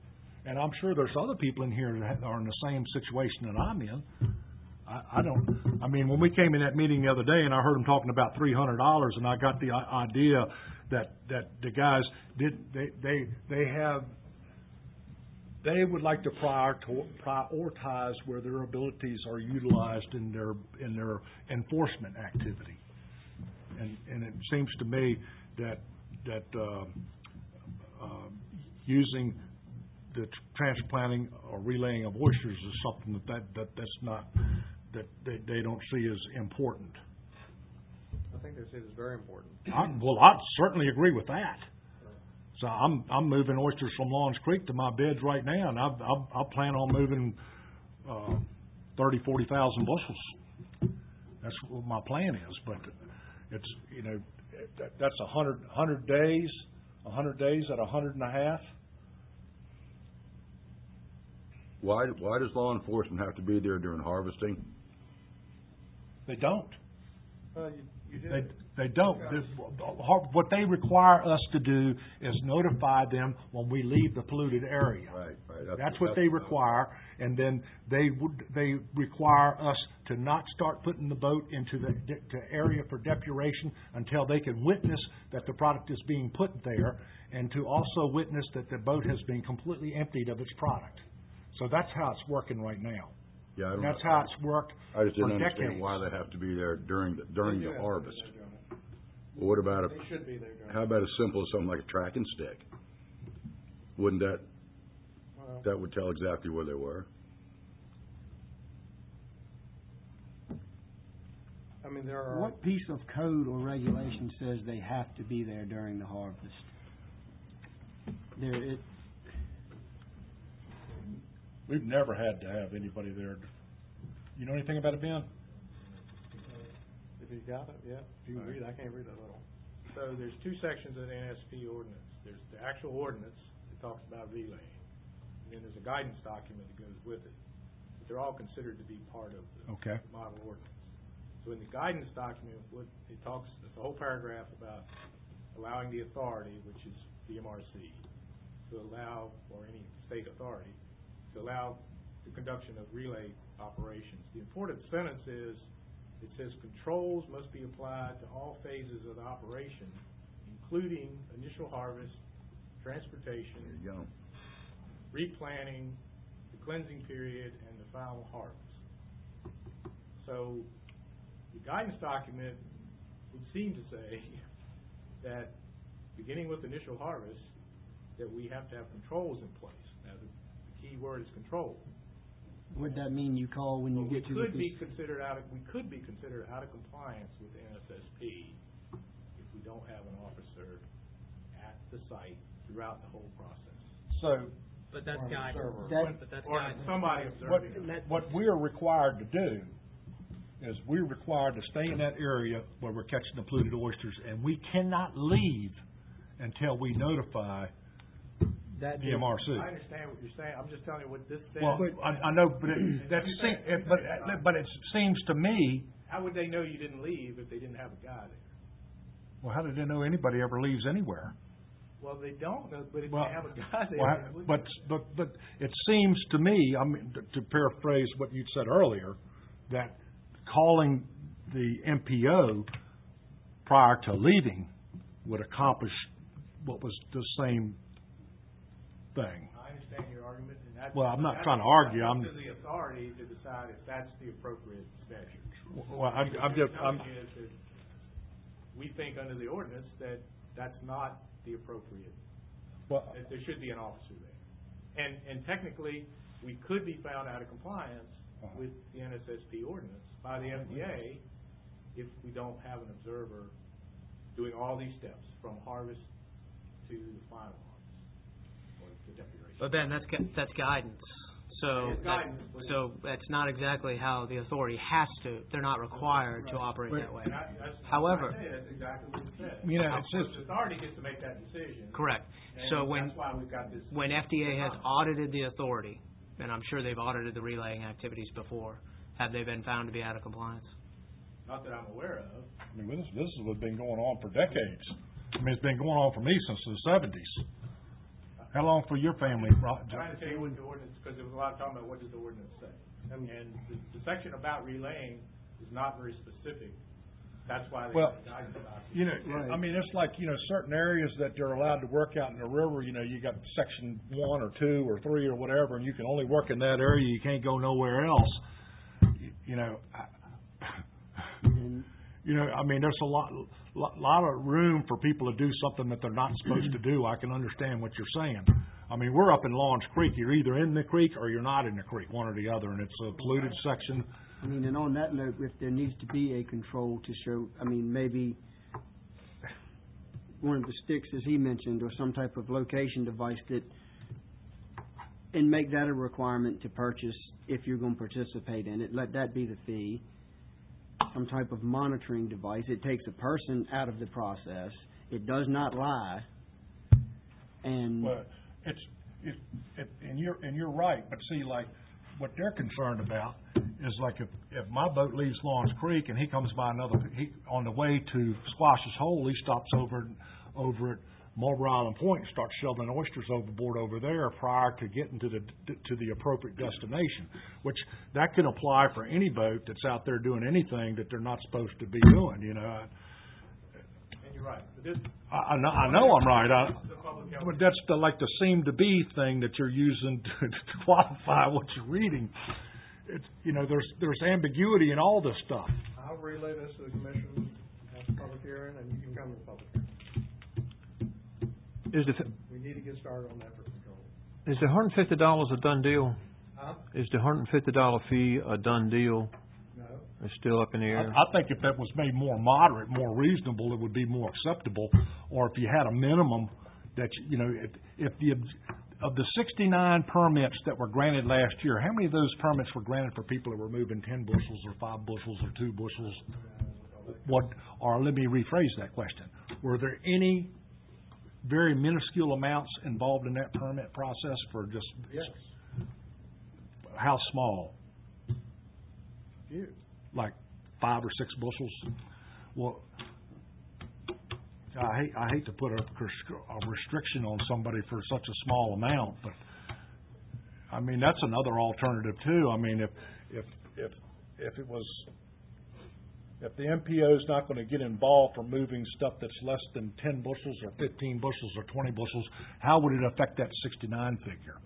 and I'm sure there's other people in here that are in the same situation that I'm in. I, I don't, I mean, when we came in that meeting the other day and I heard them talking about three hundred dollars, and I got the i- idea that, that the guys did, they, they, they have, they would like to prior- prioritize where their abilities are utilized in their, in their enforcement activity. And, and it seems to me that, that, uh, uh, using the tr- transplanting or relaying of oysters is something that, that, that that's not, that they, they don't see as important. I think they see it as very important. I, well, I certainly agree with that. So I'm, I'm moving oysters from Lawns Creek to my beds right now, and I, I, I plan on moving, uh, thirty, forty thousand bushels. That's what my plan is, but it's, you know, that, that's a hundred, hundred days, a hundred days at a hundred and a half. Why, why does law enforcement have to be there during harvesting? They don't. Well, you, you did. They, they don't. This- What they require us to do is notify them when we leave the polluted area. Right, right. That's what they require, and then they would, they require us to not start putting the boat into the de- to area for depuration until they can witness that the product is being put there, and to also witness that the boat has been completely emptied of its product. So that's how it's working right now. Yeah, I don't. And that's how it's worked I just for didn't decades. understand why they have to be there during the, during They do the have to be harvest. there doing it. Well, what about a, They should be there doing it. how about as simple as something like a tracking stick? Wouldn't that, Well, that would tell exactly where they were? I mean, there are. What piece of code or regulation says they have to be there during the harvest? There, it, We've never had to have anybody there. You know anything about it, Ben? If you got it, yeah. If you can read, I can't read that little. So there's two sections of the N S P ordinance. There's the actual ordinance that talks about relaying, and then there's a guidance document that goes with it. But they're all considered to be part of the Okay. model ordinance. So in the guidance document, what it talks, there's a whole paragraph about allowing the authority, which is the M R C, to allow, or any state authority, to allow the conduction of relay operations. The important sentence is, it says controls must be applied to all phases of the operation, including initial harvest, transportation, There you go. replanting, the cleansing period, and the final harvest. So the guidance document would seem to say that beginning with initial harvest, that we have to have controls in place. Now, the, the key word is control. would that mean you call when you But we get to could the be considered out of, we could be considered out of compliance with the N S S P if we don't have an officer at the site throughout the whole process. So, But that's Or guidance. observer. That- But that's Or guidance. somebody what, observing. what we're required to do is we're required to stay in that area where we're catching the polluted oysters, and we cannot leave until we notify that the M R C. I understand what you're saying, I'm just telling you what this says. Well, I, I know, but it, that seems, it, but, but it seems to me, How would they know you didn't leave if they didn't have a guy there? well, how did they know anybody ever leaves anywhere? Well, they don't know, but if Well, they have a guy there. Well, they would. but, but, but it seems to me, I mean, to paraphrase what you said earlier, that calling the M P O prior to leaving would accomplish what was the same thing. I understand your argument, and that's. Well, I'm not that's- trying to argue, that's I'm- up to the authority to decide if that's the appropriate measure. Well, I'm, I'm just, I'm, Telling you is that we think under the ordinance that that's not the appropriate, well, that there should be an officer there. And, and technically, we could be found out of compliance Uh-huh. with the N S S P ordinance by the F D A if we don't have an observer doing all these steps from harvest to the final harvest or the depuration. But Ben, that's gu- that's guidance. So It is that- guidance, but so that's not exactly how the authority has to. They're not required to operate that way. And I- that's- However- that's what I say, that's exactly what it says. You know, Of it's course, just- the authority gets to make that decision. Correct. And So when that's why we've got this. when F D A has audited the authority, and I'm sure they've audited the relaying activities before, have they been found to be out of compliance? Not that I'm aware of. I mean, this, this has been going on for decades. I mean, it's been going on for me since the seventies. How long for your family, Ro- I'm trying to tell you what the ordinance, because there was a lot of talking about what does the ordinance say. And the, the section about relaying is not very specific. That's why they Well, have guidance about it. You know, I mean, it's like, you know, certain areas that they're allowed to work out in the river, you know, you got section one or two or three or whatever, and you can only work in that area, you can't go nowhere else. You- You know, I, you know, I mean, there's a lot, lot, lot of room for people to do something that they're not supposed to do. I can understand what you're saying. I mean, we're up in Lawrence Creek. You're either in the creek or you're not in the creek, one or the other, and it's a polluted section. I mean, and on that note, if there needs to be a control to show, I mean, maybe one of the sticks, as he mentioned, or some type of location device that, and make that a requirement to purchase if you're going to participate in it. Let that be the fee. Some type of monitoring device. It takes a person out of the process. It does not lie. And Well, it's, it, it, and you're, and you're right, but see, like, what they're concerned about is like if, if my boat leaves Lawrence Creek and he comes by another, he, on the way to Squash's Hole, he stops over, over at Marlboro Island Point and starts shoveling oysters overboard over there prior to getting to the, to the appropriate destination, which that can apply for any boat that's out there doing anything that they're not supposed to be doing, you know. And you're right. But this, I, I know, I know I'm right, I, the public health. but that's the, like the seem to be thing that you're using to, to qualify what you're reading. It's, you know, there's there's ambiguity in all this stuff. I'll relay this to the commission at the public hearing, and you can come to the public hearing. Is the, We need to get started on that for control. is the hundred and fifty dollars a done deal? Huh? Is the hundred and fifty dollar fee a done deal? No? It's still up in the I, air? I think if that was made more moderate, more reasonable, it would be more acceptable. Or if you had a minimum that, you know, if, if the, of the sixty-nine permits that were granted last year, how many of those permits were granted for people that were moving ten bushels or five bushels or two bushels? What, or let me rephrase that question. Were there any very minuscule amounts involved in that permit process for just, Yes. how small? Few. Like five or six bushels? Well, I hate, I hate to put a, a restriction on somebody for such a small amount, but I mean, that's another alternative too. I mean, if, if, if, if it was, if the M P O is not going to get involved for moving stuff that's less than ten bushels or fifteen bushels or twenty bushels, how would it affect that sixty-nine figure?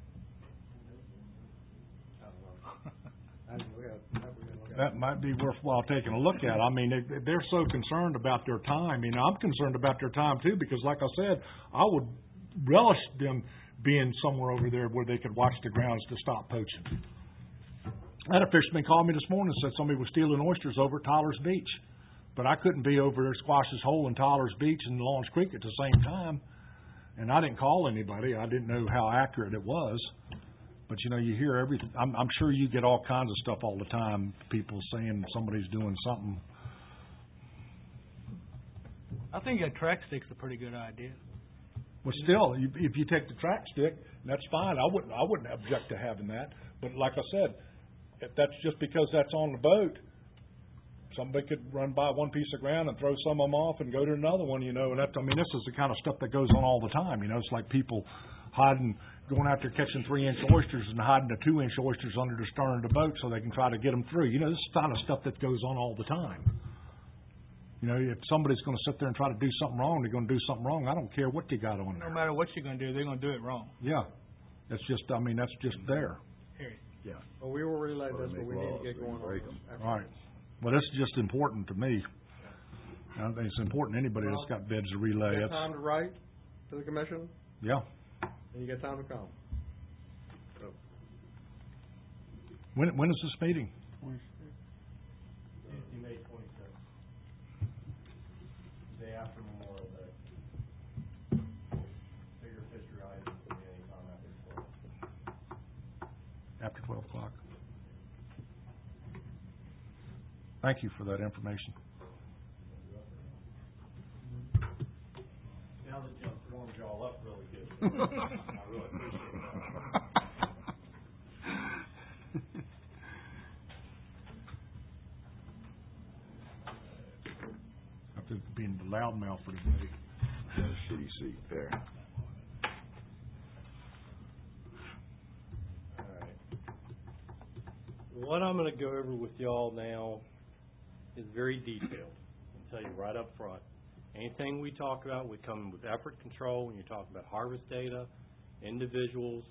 That might be worthwhile taking a look at. I mean, they, they're so concerned about their time. You know, I'm concerned about their time too, because like I said, I would relish them being somewhere over there where they could watch the grounds to stop poaching. I had a fisherman call me this morning and said somebody was stealing oysters over at Tyler's Beach. But I couldn't be over there at Squash's Hole and Tyler's Beach and Lawrence Creek at the same time. And I didn't call anybody. I didn't know how accurate it was. But, you know, you hear everything. I'm, I'm sure you get all kinds of stuff all the time, people saying somebody's doing something. I think a track stick's a pretty good idea. Well, still, you, if you take the track stick, that's fine. I wouldn't, I wouldn't object to having that. But like I said, if that's just because that's on the boat, somebody could run by one piece of ground and throw some of them off and go to another one, you know. And that's, I mean, this is the kind of stuff that goes on all the time. You know, it's like people hiding, going out there catching three-inch oysters and hiding the two-inch oysters under the stern of the boat so they can try to get them through. You know, this is the kind of stuff that goes on all the time. You know, if somebody's going to sit there and try to do something wrong, they're going to do something wrong. I don't care what you got on there. No matter what you're going to do, they're going to do it wrong. Yeah. That's just, I mean, that's just there. Period. Yeah. Well, we will relay Or this, but make we need laws, to get we can going on break this. 'em. All right. Well, this is just important to me. I think it's important to anybody that's got bids to relay. You It's, get time to write to the commission, yeah. and you get time to come. So, When, when is this meeting? Tuesday, May twenty-seventh. Day after Memorial Day. Bigger picture items will be anytime after twelve. After twelve o'clock. Thank you for that information. Now that you've warmed y'all up really good. I really appreciate that. After being the loudmouth for today. Got a shitty seat there. What I'm gonna go over with y'all now is very detailed. I'll tell you right up front. Anything we talk about, we come with effort control. When you talk about harvest data, individuals,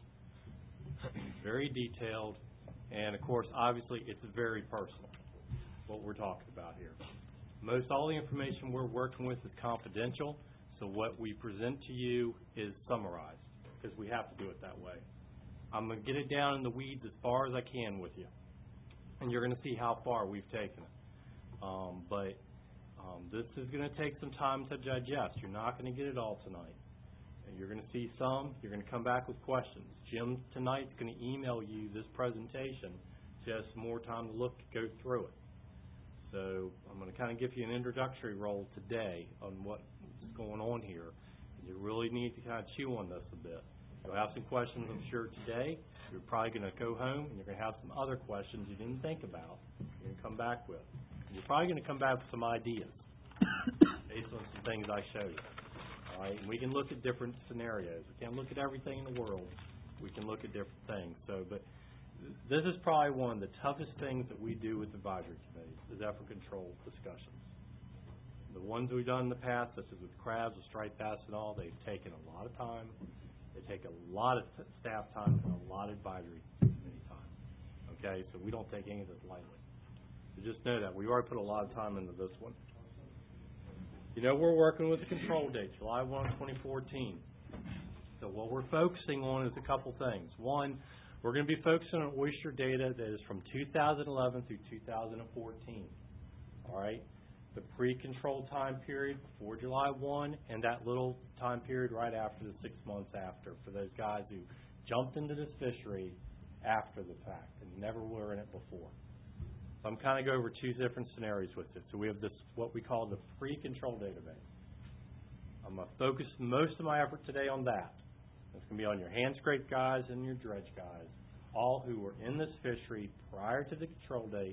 very detailed, and of course, obviously, it's very personal, what we're talking about here. Most all the information we're working with is confidential, so what we present to you is summarized, because we have to do it that way. I'm going to get it down in the weeds as far as I can with you, and you're going to see how far we've taken it. Um, but um, this is going to take some time to digest. You're not going to get it all tonight. And you're going to see some. You're going to come back with questions. Jim tonight's going to email you this presentation, just more time to look, go through it. So I'm going to kind of give you an introductory role today on what's going on here. And you really need to kind of chew on this a bit. You'll have some questions, I'm sure, today. You're probably going to go home and you're going to have some other questions you didn't think about you're going to come back with. And you're probably going to come back with some ideas based on some things I showed you. All right? And we can look at different scenarios. We can't look at everything in the world. We can look at different things. So, but this is probably one of the toughest things that we do with advisory committees, is effort control discussions. The ones we've done in the past, such as with crabs, with striped bass and all, they've taken a lot of time. They take a lot of staff time and a lot of advisory committee time. Okay, so we don't take any of this lightly. So just know that. We've already put a lot of time into this one. You know, we're working with the control date, July first, twenty fourteen. So what we're focusing on is a couple things. One, we're going to be focusing on oyster data that is from two thousand eleven through two thousand fourteen. All right? The pre-control time period before July first and that little time period right after, the six months after, for those guys who jumped into this fishery after the fact and never were in it before. So I'm kind of going over two different scenarios with it. So we have this, what we call the pre-control database. I'm going to focus most of my effort today on that. It's going to be on your hand scrape guys and your dredge guys, all who were in this fishery prior to the control date.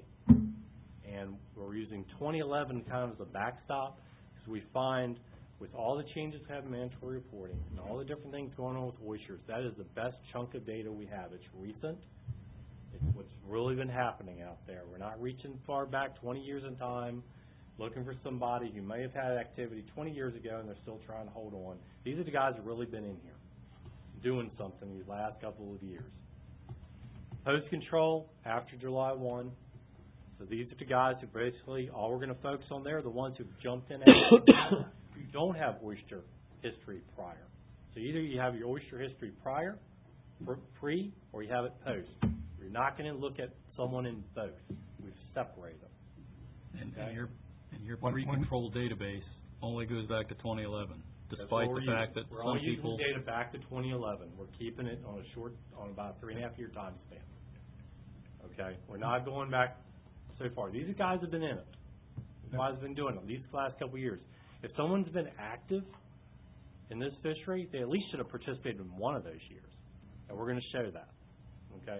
And we're using twenty eleven kind of as a backstop, because we find with all the changes to have mandatory reporting and all the different things going on with oysters, that is the best chunk of data we have. It's recent. It's what's really been happening out there. We're not reaching far back twenty years in time, looking for somebody who may have had activity twenty years ago and they're still trying to hold on. These are the guys that have really been in here doing something these last couple of years. Post-control, after July first. So these are the guys who basically, all we're going to focus on there are the ones who've jumped in after who don't have oyster history prior. So either you have your oyster history prior, pre, or you have it post. You're not going to look at someone in both. We've separated them. And, Okay? and your, and your pre-control database only goes back to twenty eleven, despite the fact that we're some only people... using data back to twenty eleven. We're keeping it on a short, on about a three and a half year time span. Okay? We're not going back so far. These are guys who have been in it. These guys have been doing it these last couple of years. If someone's been active in this fishery, they at least should have participated in one of those years. And we're going to show that. Okay?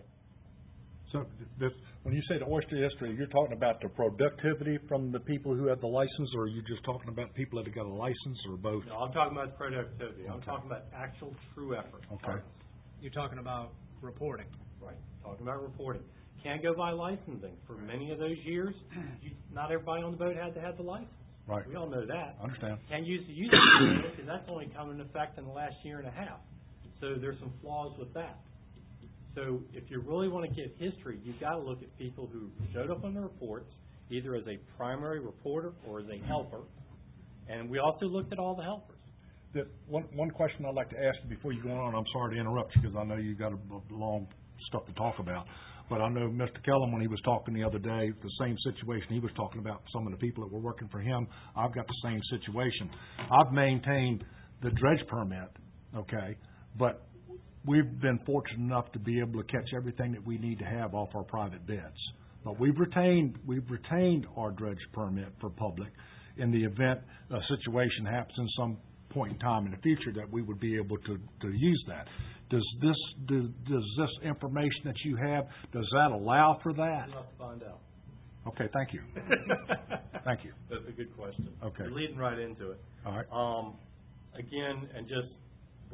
So this, when you say the oyster history, you're talking about the productivity from the people who have the license, or are you just talking about people that have got a license, or both? No, I'm talking about productivity. I'm talking about actual true effort. Okay. You're talking about reporting. Right. Talking about reporting. Can't go by licensing. For many of those years, you, not everybody on the boat had to have the license. Right. We all know that. I understand. Can't use the use of it because that's only come into effect in the last year and a half. So there's some flaws with that. So if you really want to get history, you've got to look at people who showed up on the reports, either as a primary reporter or as a helper. And we also looked at all the helpers. The, one, one question I'd like to ask you before you go on, I'm sorry to interrupt you because I know you've got a, a long stuff to talk about. But I know Mister Kellum, when he was talking the other day, the same situation, he was talking about some of the people that were working for him. I've got the same situation. I've maintained the dredge permit, okay, but we've been fortunate enough to be able to catch everything that we need to have off our private beds. But we've retained we've retained our dredge permit for public in the event a situation happens in some point in time in the future that we would be able to, to use that. Does this do, does this information that you have, does that allow for that? We'll have to find out. Okay, thank you. Thank you. That's a good question. Okay. You're leading right into it. All right. Um, again, and just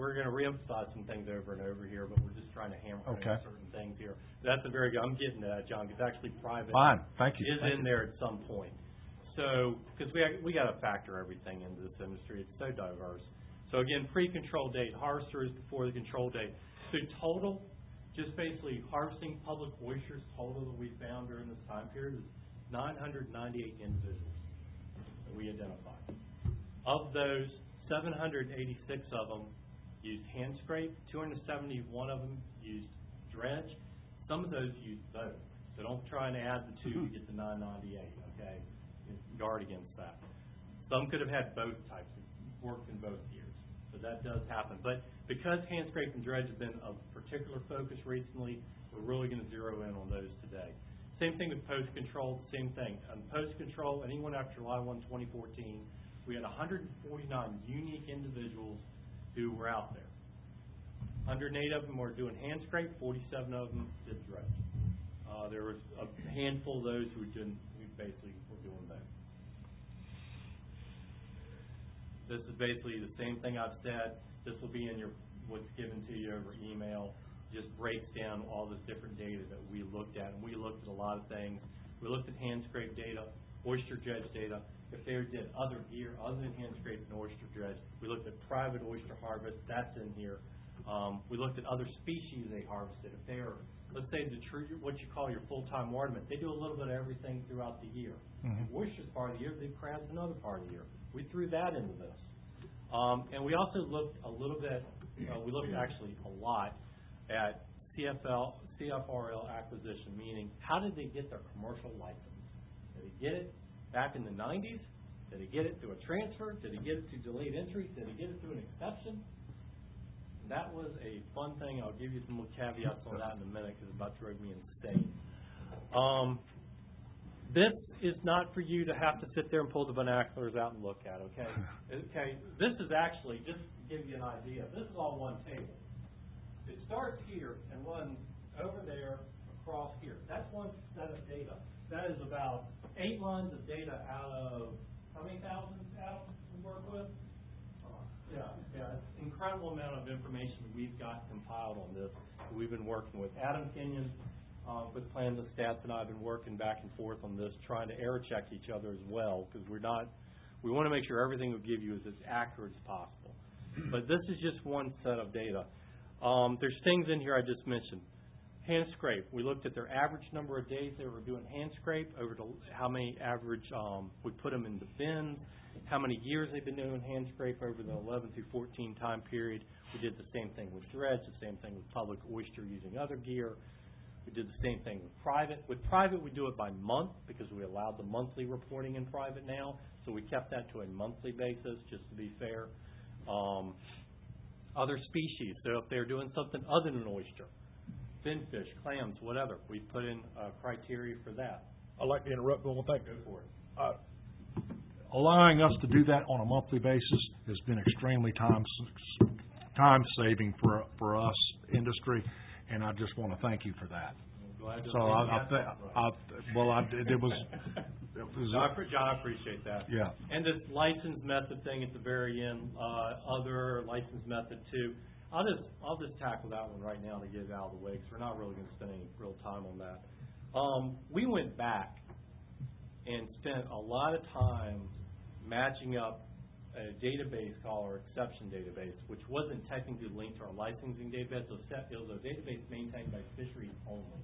we're gonna reemphasize some things over and over here, but we're just trying to hammer home Okay. certain things here. That's a very good, I'm getting to that, John, because actually private Fine, thank you. is Thank in you. there at some point. So, because we, we gotta factor everything into this industry, it's so diverse. So again, pre-control date, harvesters before the control date. So total, just basically harvesting public oysters total that we found during this time period is nine hundred ninety-eight individuals that we identified. Of those, seven hundred eighty-six of them used hand scrape, two hundred seventy-one of them used dredge. Some of those used both. So don't try and add the two to get the nine ninety-eight, okay? Guard against that. Some could have had both types, worked in both years. So that does happen. But because hand scrape and dredge have been of particular focus recently, we're really going to zero in on those today. Same thing with post control, same thing. On post control, anyone after July first, twenty fourteen, we had one hundred forty-nine unique individuals who were out there. one hundred eight of them were doing hand scrape, forty-seven of them did dredge. Uh, there was a handful of those who didn't, who basically were doing both. This is basically the same thing I've said. This will be in your what's given to you over email. Just breaks down all this different data that we looked at, and we looked at a lot of things. We looked at hand scrape data, oyster dredge data. If they did other gear other than hand scrape and oyster dredge, we looked at private oyster harvest. That's in here. Um, we looked at other species they harvested. If they are, let's say, the true what you call your full-time watermen, they do a little bit of everything throughout the year. Mhm. Oysters part of the year, they crabs another part of the year. We threw that into this. Um, and we also looked a little bit, uh, we looked actually a lot at C F L, C F R L acquisition, meaning how did they get their commercial license? Did they get it back in the nineties? Did they get it through a transfer? Did they get it through delayed entry? Did they get it through an exception? That was a fun thing. I'll give you some more caveats on that in a minute because it about drove me insane. Um, This is not for you to have to sit there and pull the binoculars out and look at, okay? Okay, this is actually, just to give you an idea, this is all one table. It starts here and runs over there, across here. That's one set of data. That is about eight lines of data out of, how many thousands, Adam, we work with? Yeah, yeah, it's an incredible amount of information we've got compiled on this that we've been working with. Adam Kenyon, Uh, with Plans and Stats, and I've been working back and forth on this, trying to error check each other as well, because we're not, we want to make sure everything we give you is as accurate as possible. But this is just one set of data. Um, there's things in here I just mentioned. Hand scrape. We looked at their average number of days they were doing hand scrape over to how many average, um, we put them in the bins, how many years they've been doing hand scrape over the eleven through fourteen time period. We did the same thing with dredge, the same thing with public oyster using other gear. We did the same thing with private. With private, we do it by month because we allowed the monthly reporting in private now. So we kept that to a monthly basis, just to be fair. Um, other species. So if they're doing something other than oyster, finfish, clams, whatever, we put in uh, criteria for that. I'd like to interrupt one thing. Go for it. Uh, allowing us to do that on a monthly basis has been extremely time time saving for for us industry. And I just want to thank you for that. Glad to So I, I, th- I, well, I, it was, it was. John, I appre- John, I appreciate that. Yeah. And this license method thing at the very end, uh, other license method too. I'll just, I'll just tackle that one right now to get it out of the way because we're not really going to spend any real time on that. Um, we went back and spent a lot of time matching up a database called our exception database, which wasn't technically linked to our licensing database. It was, set, it was a database maintained by fisheries only.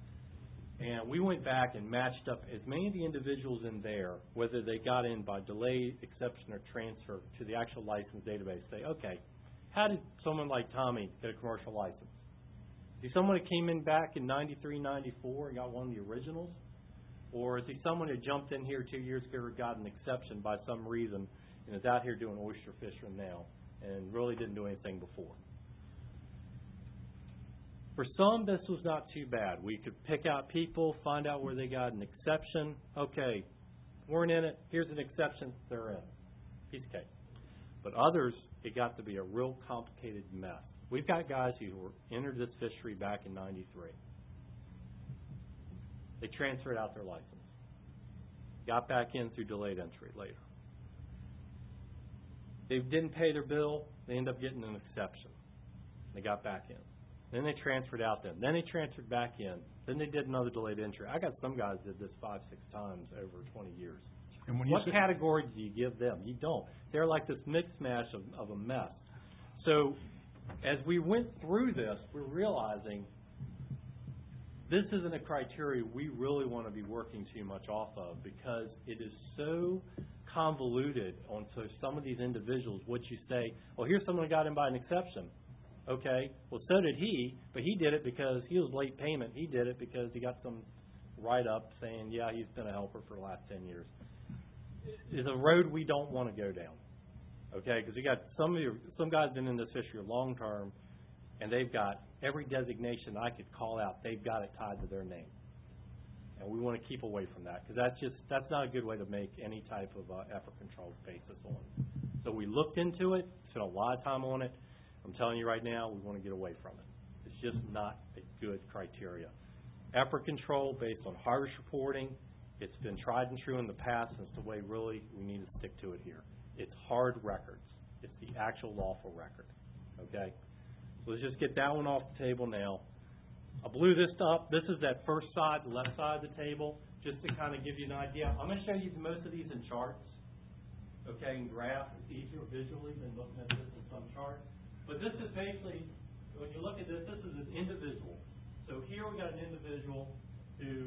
And we went back and matched up as many of the individuals in there, whether they got in by delay, exception, or transfer, to the actual license database. Say, okay, how did someone like Tommy get a commercial license? Is he someone that came in back in ninety-three, ninety-four and got one of the originals? Or is he someone who jumped in here two years ago and got an exception by some reason and is out here doing oyster fishing now and really didn't do anything before? For some, this was not too bad. We could pick out people, find out where they got an exception. Okay, weren't in it. Here's an exception. They're in. Piece of cake. But others, it got to be a real complicated mess. We've got guys who were entered this fishery back in ninety-three. They transferred out their license. Got back in through delayed entry later. They didn't pay their bill, they ended up getting an exception. They got back in. Then they transferred out then. Then they transferred back in. Then they did another delayed entry. I got some guys that did this five, six times over twenty years. And when you What say- category do you give them? You don't. They're like this mixed mash of, of a mess. So as we went through this, we're realizing this isn't a criteria we really want to be working too much off of, because it is so convoluted on so some of these individuals. What you say, well, here's someone who got in by an exception. Okay, well, so did he, but he did it because he was late payment. He did it because he got some write-up saying, yeah, he's been a helper for the last ten years. It's a road we don't want to go down, okay, because you got some of your, some guys been in this fishery long term, and they've got every designation I could call out, they've got it tied to their name. And we want to keep away from that, because that's just, that's not a good way to make any type of uh, effort control basis on. So we looked into it, spent a lot of time on it. I'm telling you right now, we want to get away from it. It's just not a good criteria. Effort control based on harvest reporting, it's been tried and true in the past, and it's the way really we need to stick to it here. It's hard records. It's the actual lawful record. Okay? So let's just get that one off the table now. I blew this up. This is that first side, the left side of the table, just to kind of give you an idea. I'm going to show you most of these in charts, okay, and graphs. It's easier visually than looking at this in some charts. But this is basically, when you look at this, this is an individual. So here we got an individual who,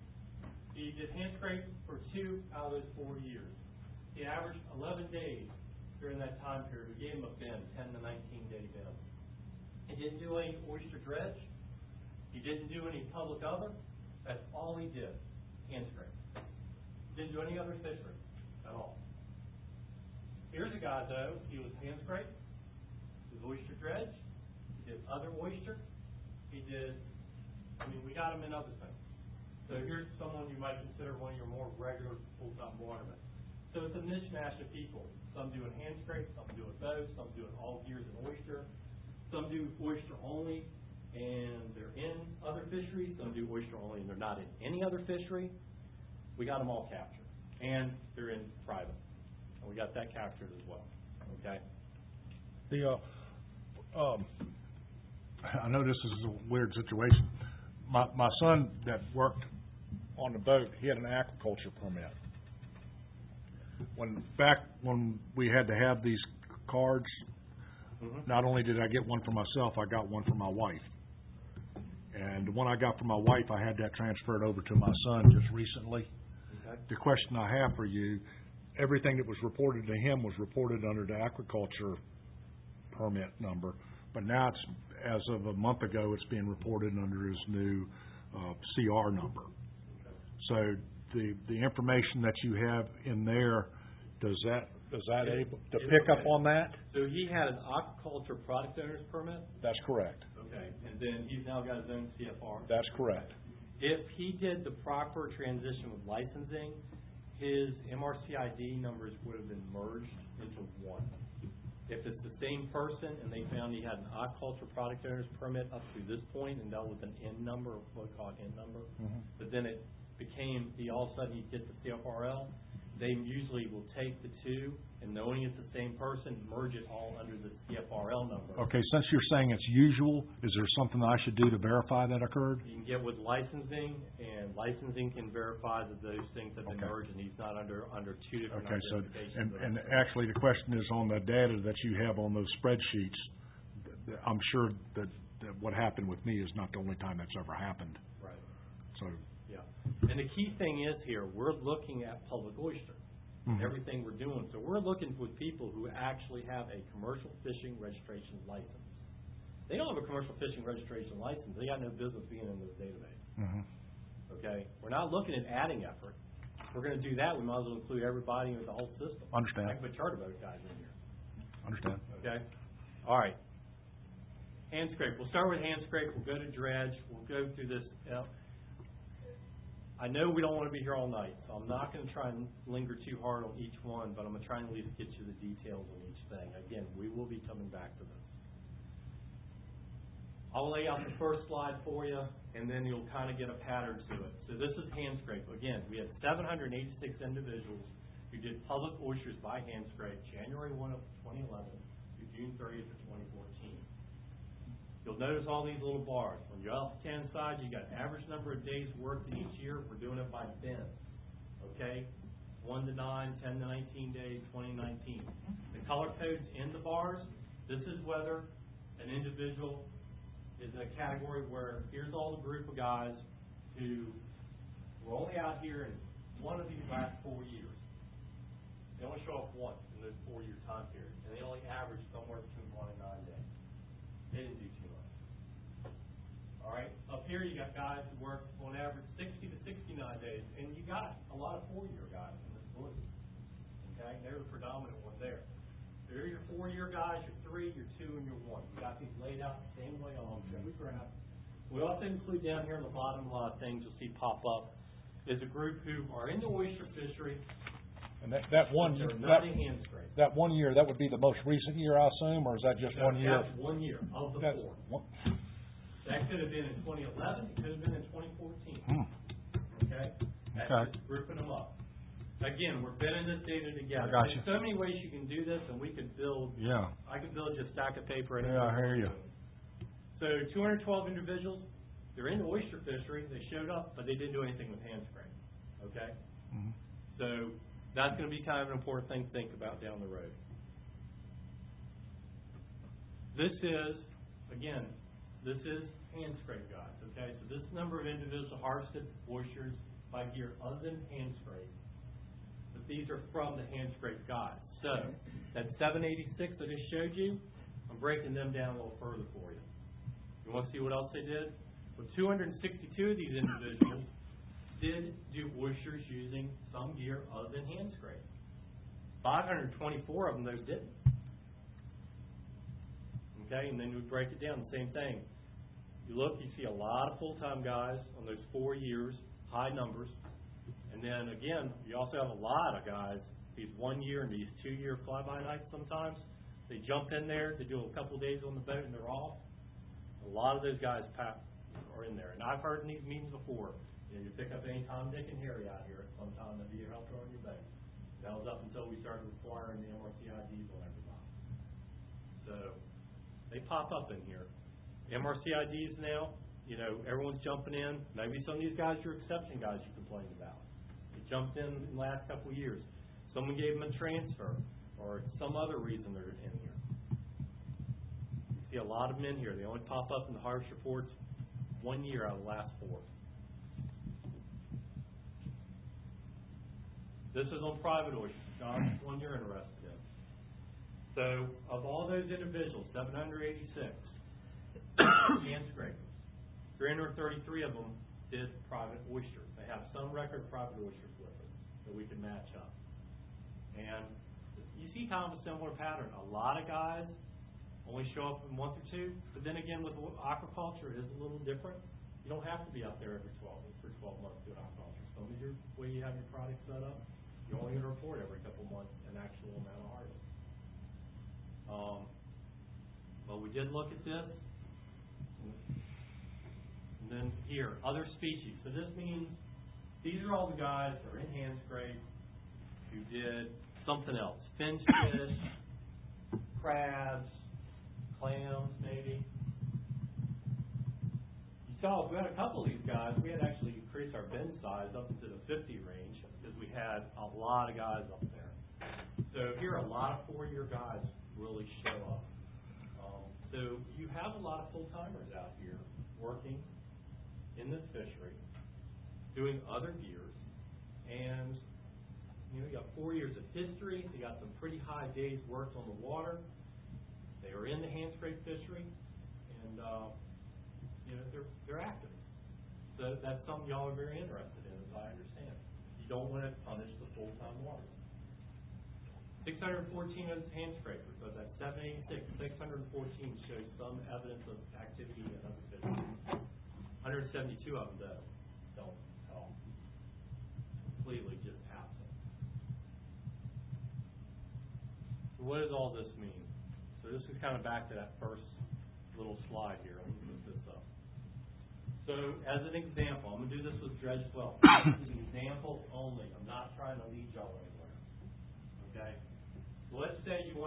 he did hand scrape for two out of those four years. He averaged eleven days during that time period. We gave him a bin, ten to nineteen day bin. He didn't do any oyster dredge. He didn't do any public other. That's all he did, hand scrape. Didn't do any other fishery at all. Here's a guy, though, he was hand scrape. He did oyster dredge. He did other oyster. He did, I mean, we got him in other things. So here's someone you might consider one of your more regular full-time watermen. So it's a mishmash of people. Some doing hand scrape, some doing both, some doing all gears and oyster. Some do oyster only, and they're in other fisheries. Some do oyster only, and they're not in any other fishery. We got them all captured, and they're in private. And we got that captured as well. Okay. The uh, um, I know this is a weird situation. My my son that worked on the boat, he had an aquaculture permit. When back when we had to have these cards, mm-hmm. not only did I get one for myself, I got one for my wife. And the one I got for my wife, I had that transferred over to my son just recently. Okay. The question I have for you, everything that was reported to him was reported under the aquaculture permit number, but now it's, as of a month ago, it's being reported under his new uh, C R number. Okay. So the the information that you have in there, does that does that it, able to pick okay. up on that? So he had an aquaculture product owner's permit? That's correct. Okay, and then he's now got his own C F R? That's correct. If he did the proper transition with licensing, his M R C I D numbers would have been merged into one. If it's the same person and they found he had an aquaculture product owner's permit up to this point and dealt with an N number, or what we call an N number, mm-hmm. but then it became, he all of a sudden he gets the C F R L, they usually will take the two and knowing it's the same person, merge it all under the C F R L number. Okay, since you're saying it's usual, is there something I should do to verify that occurred? You can get with licensing, and licensing can verify that those things have been okay. merged, and he's not under under two different okay, identifications. So, and, and actually the question is on the data that you have on those spreadsheets, I'm sure that, that what happened with me is not the only time that's ever happened. Right. So. Yeah. And the key thing is here, we're looking at public oyster. Mm-hmm. Everything we're doing. So we're looking with people who actually have a commercial fishing registration license. They don't have a commercial fishing registration license. They got no business being in this database. Mm-hmm. Okay? We're not looking at adding effort. If we're going to do that, we might as well include everybody in the whole system. Understand. I can put charter boat guys in here. Understand. Okay? All right. Hand scrape. We'll start with hand scrape. We'll go to dredge. We'll go through this. Uh, I know we don't want to be here all night, so I'm not going to try and linger too hard on each one, but I'm going to try and at least get you the details on each thing. Again, we will be coming back to this. I'll lay out the first slide for you, and then you'll kind of get a pattern to it. So this is hand scrape. Again, we had seven hundred eighty-six individuals who did public oysters by hand scrape January first of twenty eleven through June thirtieth of twenty fourteen. You'll notice all these little bars. On your left-hand side, you got average number of days worked in each year. We're doing it by bin. Okay? one to nine, ten to nineteen days, twenty to nineteen. The color codes in the bars, this is whether an individual is in a category where here's all the group of guys who were only out here in one of these last four years. They only show up once in this four-year time period, and they only average somewhere between one and nine days. They didn't do too much. All right, up here you got guys who work on average sixty to sixty-nine days, and you got a lot of four-year guys in this blue. Okay, they're the predominant one there. There are your four-year guys, your three, your two, and your one. You got these laid out the same way on every graph. We also include down here on the bottom a lot of things you'll see pop up is a group who are in the oyster fishery. And that, that one, They're that, not a hand scrape. that one year, that would be the most recent year, I assume, or is that just So one year? That's one year of the That's four. one- That could have been in twenty eleven, it could have been in twenty fourteen. Hmm. Okay? That's Okay. just grouping them up. Again, we're bidding this data together. I got you. There's so many ways you can do this, and we could build, Yeah, I could build you a stack of paper. And yeah, I hear you. So two hundred twelve individuals, they're in the oyster fishery, they showed up, but they didn't do anything with hand scrape. Okay? Mhm. So that's going to be kind of an important thing to think about down the road. This is, again, this is hand scrape guys, okay? So this number of individuals harvested oysters by gear other than hand scrape, but these are from the hand scrape guys. So that seven eighty-six I just showed you, I'm breaking them down a little further for you. You want to see what else they did? Well, two hundred sixty-two of these individuals did do oysters using some gear other than hand scrape. five hundred twenty-four of them, though, didn't. Okay, and then we break it down, the same thing. You look, you see a lot of full-time guys on those four years, high numbers. And then, again, you also have a lot of guys, these one-year and these two-year fly-by-nights sometimes. They jump in there, they do a couple of days on the boat, and they're off. A lot of those guys are in there. And I've heard in these meetings before, you know, you pick up any Tom, Dick, and Harry out here at some time, they'll be your helper on your boat. That was up until we started requiring the M R C I Ds on everybody. So they pop up in here. M R C I Ds now, you know, everyone's jumping in. Maybe some of these guys are exception guys you complained about. They jumped in in the last couple of years. Someone gave them a transfer or some other reason they're in here. You see a lot of them in here. They only pop up in the harvest reports one year out of the last four. This is on private oysters. John, one you're interested in. So, of all those individuals, seven hundred eighty-six hand scrapers, three hundred thirty-three of them did private oysters. They have some record of private oysters with them that we can match up. And you see kind of a similar pattern. A lot of guys only show up in a month or two, but then again, with aquaculture, it is a little different. You don't have to be out there every twelve for twelve months doing aquaculture. Some of your way you have your product set up, you're only going to report every couple months an actual amount of harvest. Um, but we did look at this. And then here, other species. So this means these are all the guys that are in hand scrape who did something else. Finch fish, crabs, clams maybe. You saw we had a couple of these guys. We had actually increased our bin size up into the fifty range because we had a lot of guys up there. So here a lot of four-year guys really show up. Um, so you have a lot of full-timers out here working in this fishery, doing other gears, and you know, you got four years of history. They got some pretty high days worked on the water. They are in the hand scrape fishery, and uh, you know they're they're active. So that's something y'all are very interested in, as I understand. You don't want to punish the full-time water. six hundred fourteen of hand scrapers, so that's seven eighty-six. six hundred fourteen shows some evidence of activity in other fisheries. one hundred seventy-two of them, though, don't at all. Completely just absent. So what does all this mean? So this is kind of back to that first little slide here. Let me put this up. So as an example, I'm going to do this with dredge twelve. This is an example only. I'm not trying to lead y'all anywhere.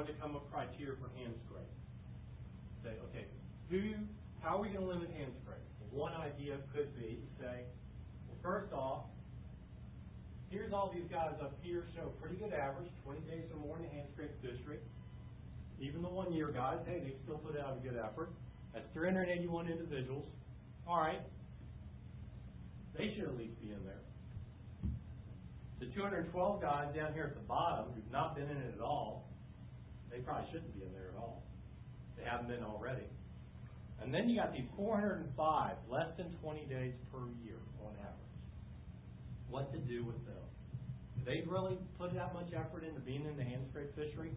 want to come up with criteria for hand scrape. Say, okay, who, how are we going to limit hand scrape? Well, one idea could be, say, well, first off, here's all these guys up here show pretty good average, twenty days or more in the hand scrape district. Even the one-year guys, hey, they still put out a good effort. That's three hundred eighty-one individuals. All right. They should at least be in there. The two hundred twelve guys down here at the bottom who've not been in it at all, they probably shouldn't be in there at all. They haven't been already. And then you got these four hundred five, less than twenty days per year on average. What to do with them? Do they really put that much effort into being in the hand scrape fishery?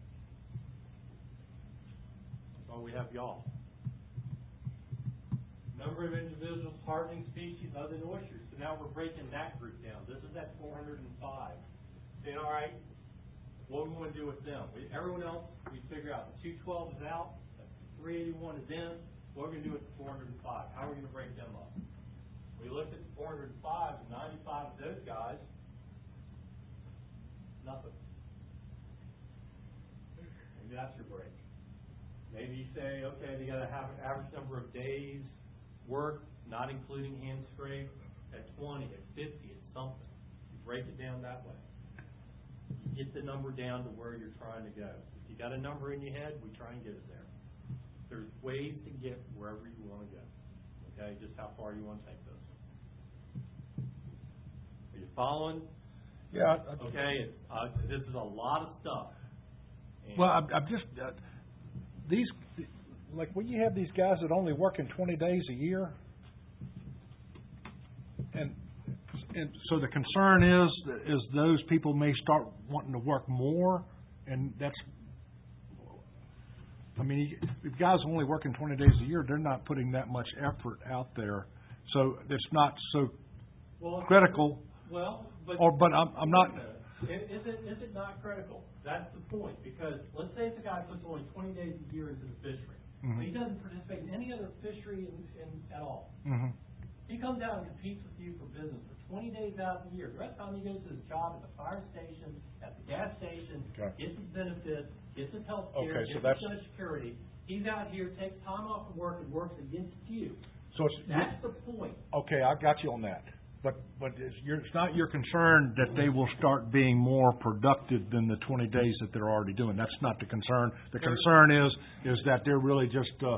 Well, we have y'all. Number of individuals, hardening species other than oysters. So now we're breaking that group down. This is at four hundred five. Saying, all right, what do we want to do with them? We, everyone else, we figure out the two twelve is out, the three eighty-one is in. What are we going to do with the four hundred five? How are we going to break them up? We looked at the four hundred five, and ninety-five of those guys, nothing. Maybe that's your break. Maybe you say, okay, they got to have an average number of days work, not including hand scrape, at twenty, at fifty, at something. You break it down that way. You get the number down to where you're trying to go. If you got a number in your head, we try and get it there. There's ways to get wherever you want to go. Okay, just how far you want to take those. Are you following? Yeah. Okay, it's, uh, this is a lot of stuff. And Well, I'm, I'm just, uh, these, like when you have these guys that only work in twenty days a year, and and so the concern is, is those people may start wanting to work more, and that's, I mean, if guys only working twenty days a year, they're not putting that much effort out there, so it's not so well, critical. Well, but Or, but I'm, I'm not. Is it is it not critical? That's the point. Because let's say if a guy puts only twenty days a year into the fishery, Mm-hmm. but he doesn't participate in any other fishery in, in, at all. Mm-hmm. He comes out and competes with you for business for twenty days out of the year. The rest of the time he goes to his job at the fire station, at the gas station, Okay. gets his benefits, gets his health care, Okay, so gets that's- his social security. He's out here, takes time off from work and works against you. So it's, That's the point. okay, I got you on that. But, but it's, your, it's not your concern that they will start being more productive than the twenty days that they're already doing. That's not the concern. The Sure. concern is, is that they're really just, uh,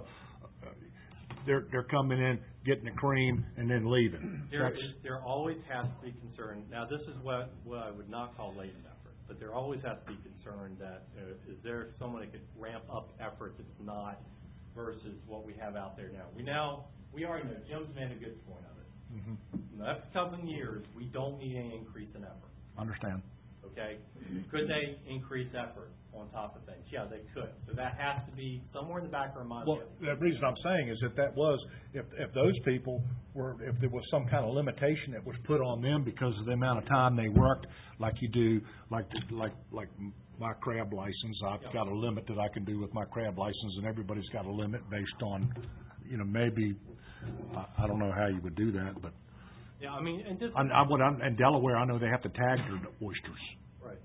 they're, they're coming in, getting the cream, and then leaving. There, That's- is, there always has to be concern. Now, this is what, what I would not call latent effort, but there always has to be concern that uh, is there someone that could ramp up effort that's not versus what we have out there now. We now, we already know, Jim's made a good point of it. Mhm. In the next couple of years, we don't need any increase in effort, Understand. okay? Could they increase effort on top of things? Yeah, they could. So that has to be somewhere in the back of our mind. Well, the reason I'm saying is that that was, if, if those people were, if there was some kind of limitation that was put on them because of the amount of time they worked, like you do, like, like, like my crab license, I've Yeah. got a limit that I can do with my crab license, and everybody's got a limit based on, you know, maybe, I, I don't know how you would do that, but Yeah, I mean, and just... I, I would, in Delaware, I know they have to tag their oysters. Right.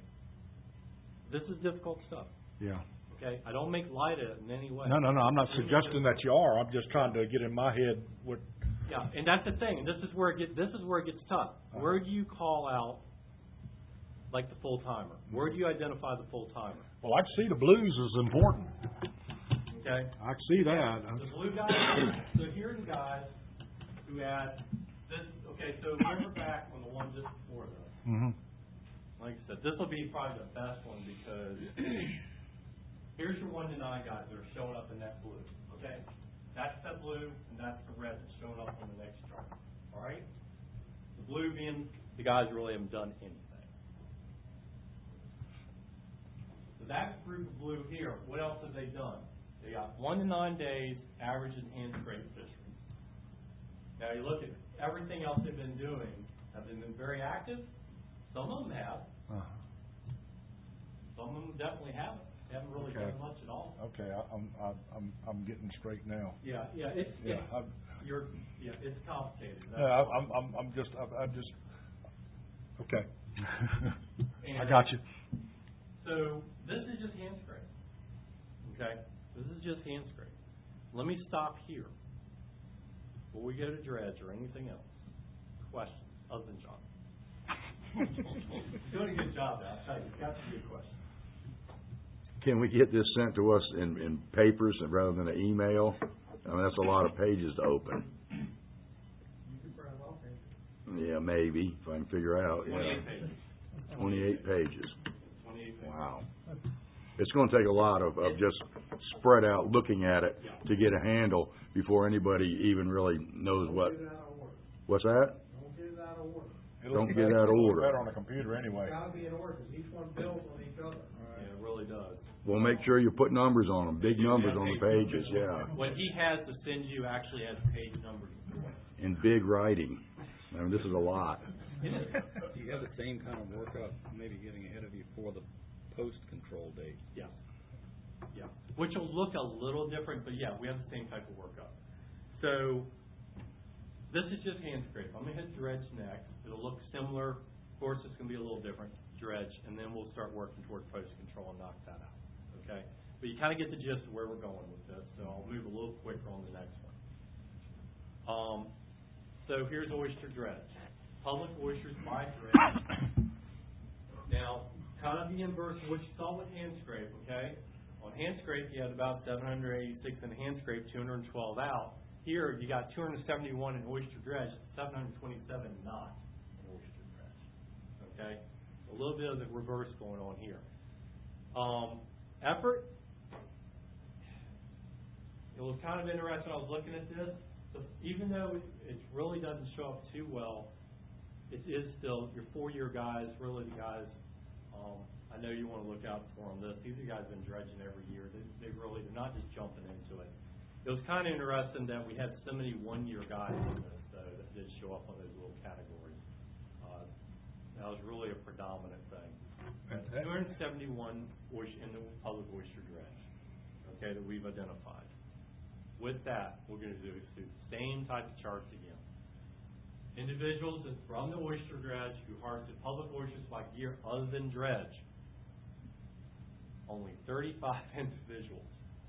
This is difficult stuff, Yeah. okay? I don't make light of it in any way. No, no, no, I'm not suggesting that you are. I'm just trying to get in my head what, Yeah, and that's the thing, and this is where it gets, this is where it gets tough. Where do you call out, like, the full-timer? Where do you identify the full-timer? well, I see the blues is important. Okay? I see that. The blue guys, so here are the guys who had this, okay, so remember back on the one just before this. Mm-hmm. Like I said, this will be probably the best one because here's your one to nine guys that are showing up in that blue, okay? That's the blue, and that's the red that's showing up on the next chart, all right? The blue being the guys who really haven't done anything. So that group of blue here, what else have they done? They got one to nine days average in hand scrape fishery. Now you look at everything else they've been doing. Have they been very active? Some of them have. Uh-huh. Some of them definitely haven't. They haven't really Okay. done much at all. Okay, I, I'm, I'm, I'm, I'm getting straight now. Yeah, yeah, it's, Yeah, it's, I'm, you're, yeah, it's complicated. That's no, all. I'm, I'm, I'm just, I'm, I'm just, okay. I And- got you. So this is just hand scrape. okay? This is just hand scrape. Let me stop here before we go to dredge or anything else. Questions, other than John? You're doing a good job, Al. I'll tell you, it's got to be a question. Can we get this sent to us in, in papers rather than an email? I mean, that's a lot of pages to open. Yeah, maybe, if I can figure out, yeah. Twenty-eight pages. Twenty-eight pages. Twenty-eight pages. Wow. It's gonna take a lot of, of just spread out, looking at it to get a handle before anybody even really knows what. What's that? Don't get it out of order. It'll Don't look get better- out of it'll look order. Better on a computer anyway. It's gotta be in order, because each one builds on each other. Yeah, it really does. Well, make sure you put numbers on them, big numbers on the pages, yeah, What he has to send you actually has page numbers. in big writing. I mean, this is a lot. Do you have the same kind of workup, maybe getting ahead of you for the post-control date? Yeah. Yeah. Which will look a little different, but yeah, we have the same type of workup. So, this is just hand scrape. I'm gonna hit dredge next. It'll look similar. Of course, it's gonna be a little different, dredge, and then we'll start working toward post-control and knock that out, okay? But you kinda get the gist of where we're going with this, so I'll move a little quicker on the next one. Um, so here's oyster dredge. Public oysters by dredge. Now, kind of the inverse of what you saw with hand scrape, okay? On hand scrape, you had about seven hundred eighty-six in hand scrape, two hundred twelve out. Here, you got two hundred seventy-one in oyster dredge, seven hundred twenty-seven not in oyster dredge. Okay? A little bit of the reverse going on here. Um, effort. It was kind of interesting. I was looking at this. So even though it, it really doesn't show up too well, it is still your four-year guys, really the guys. Um, I know you want to look out for them. This these are guys been dredging every year. They, they really they're not just jumping into it. It was kind of interesting that we had so many one-year guys in this, though, that did show up on those little categories. Uh, that was really a predominant thing. two hundred seventy-one oyster, in the public oyster dredge, okay, that we've identified. With that, we're going to do the same type of charts again. Individuals that from the oyster dredge who harvested public oysters by year other than dredge, only thirty-five individuals.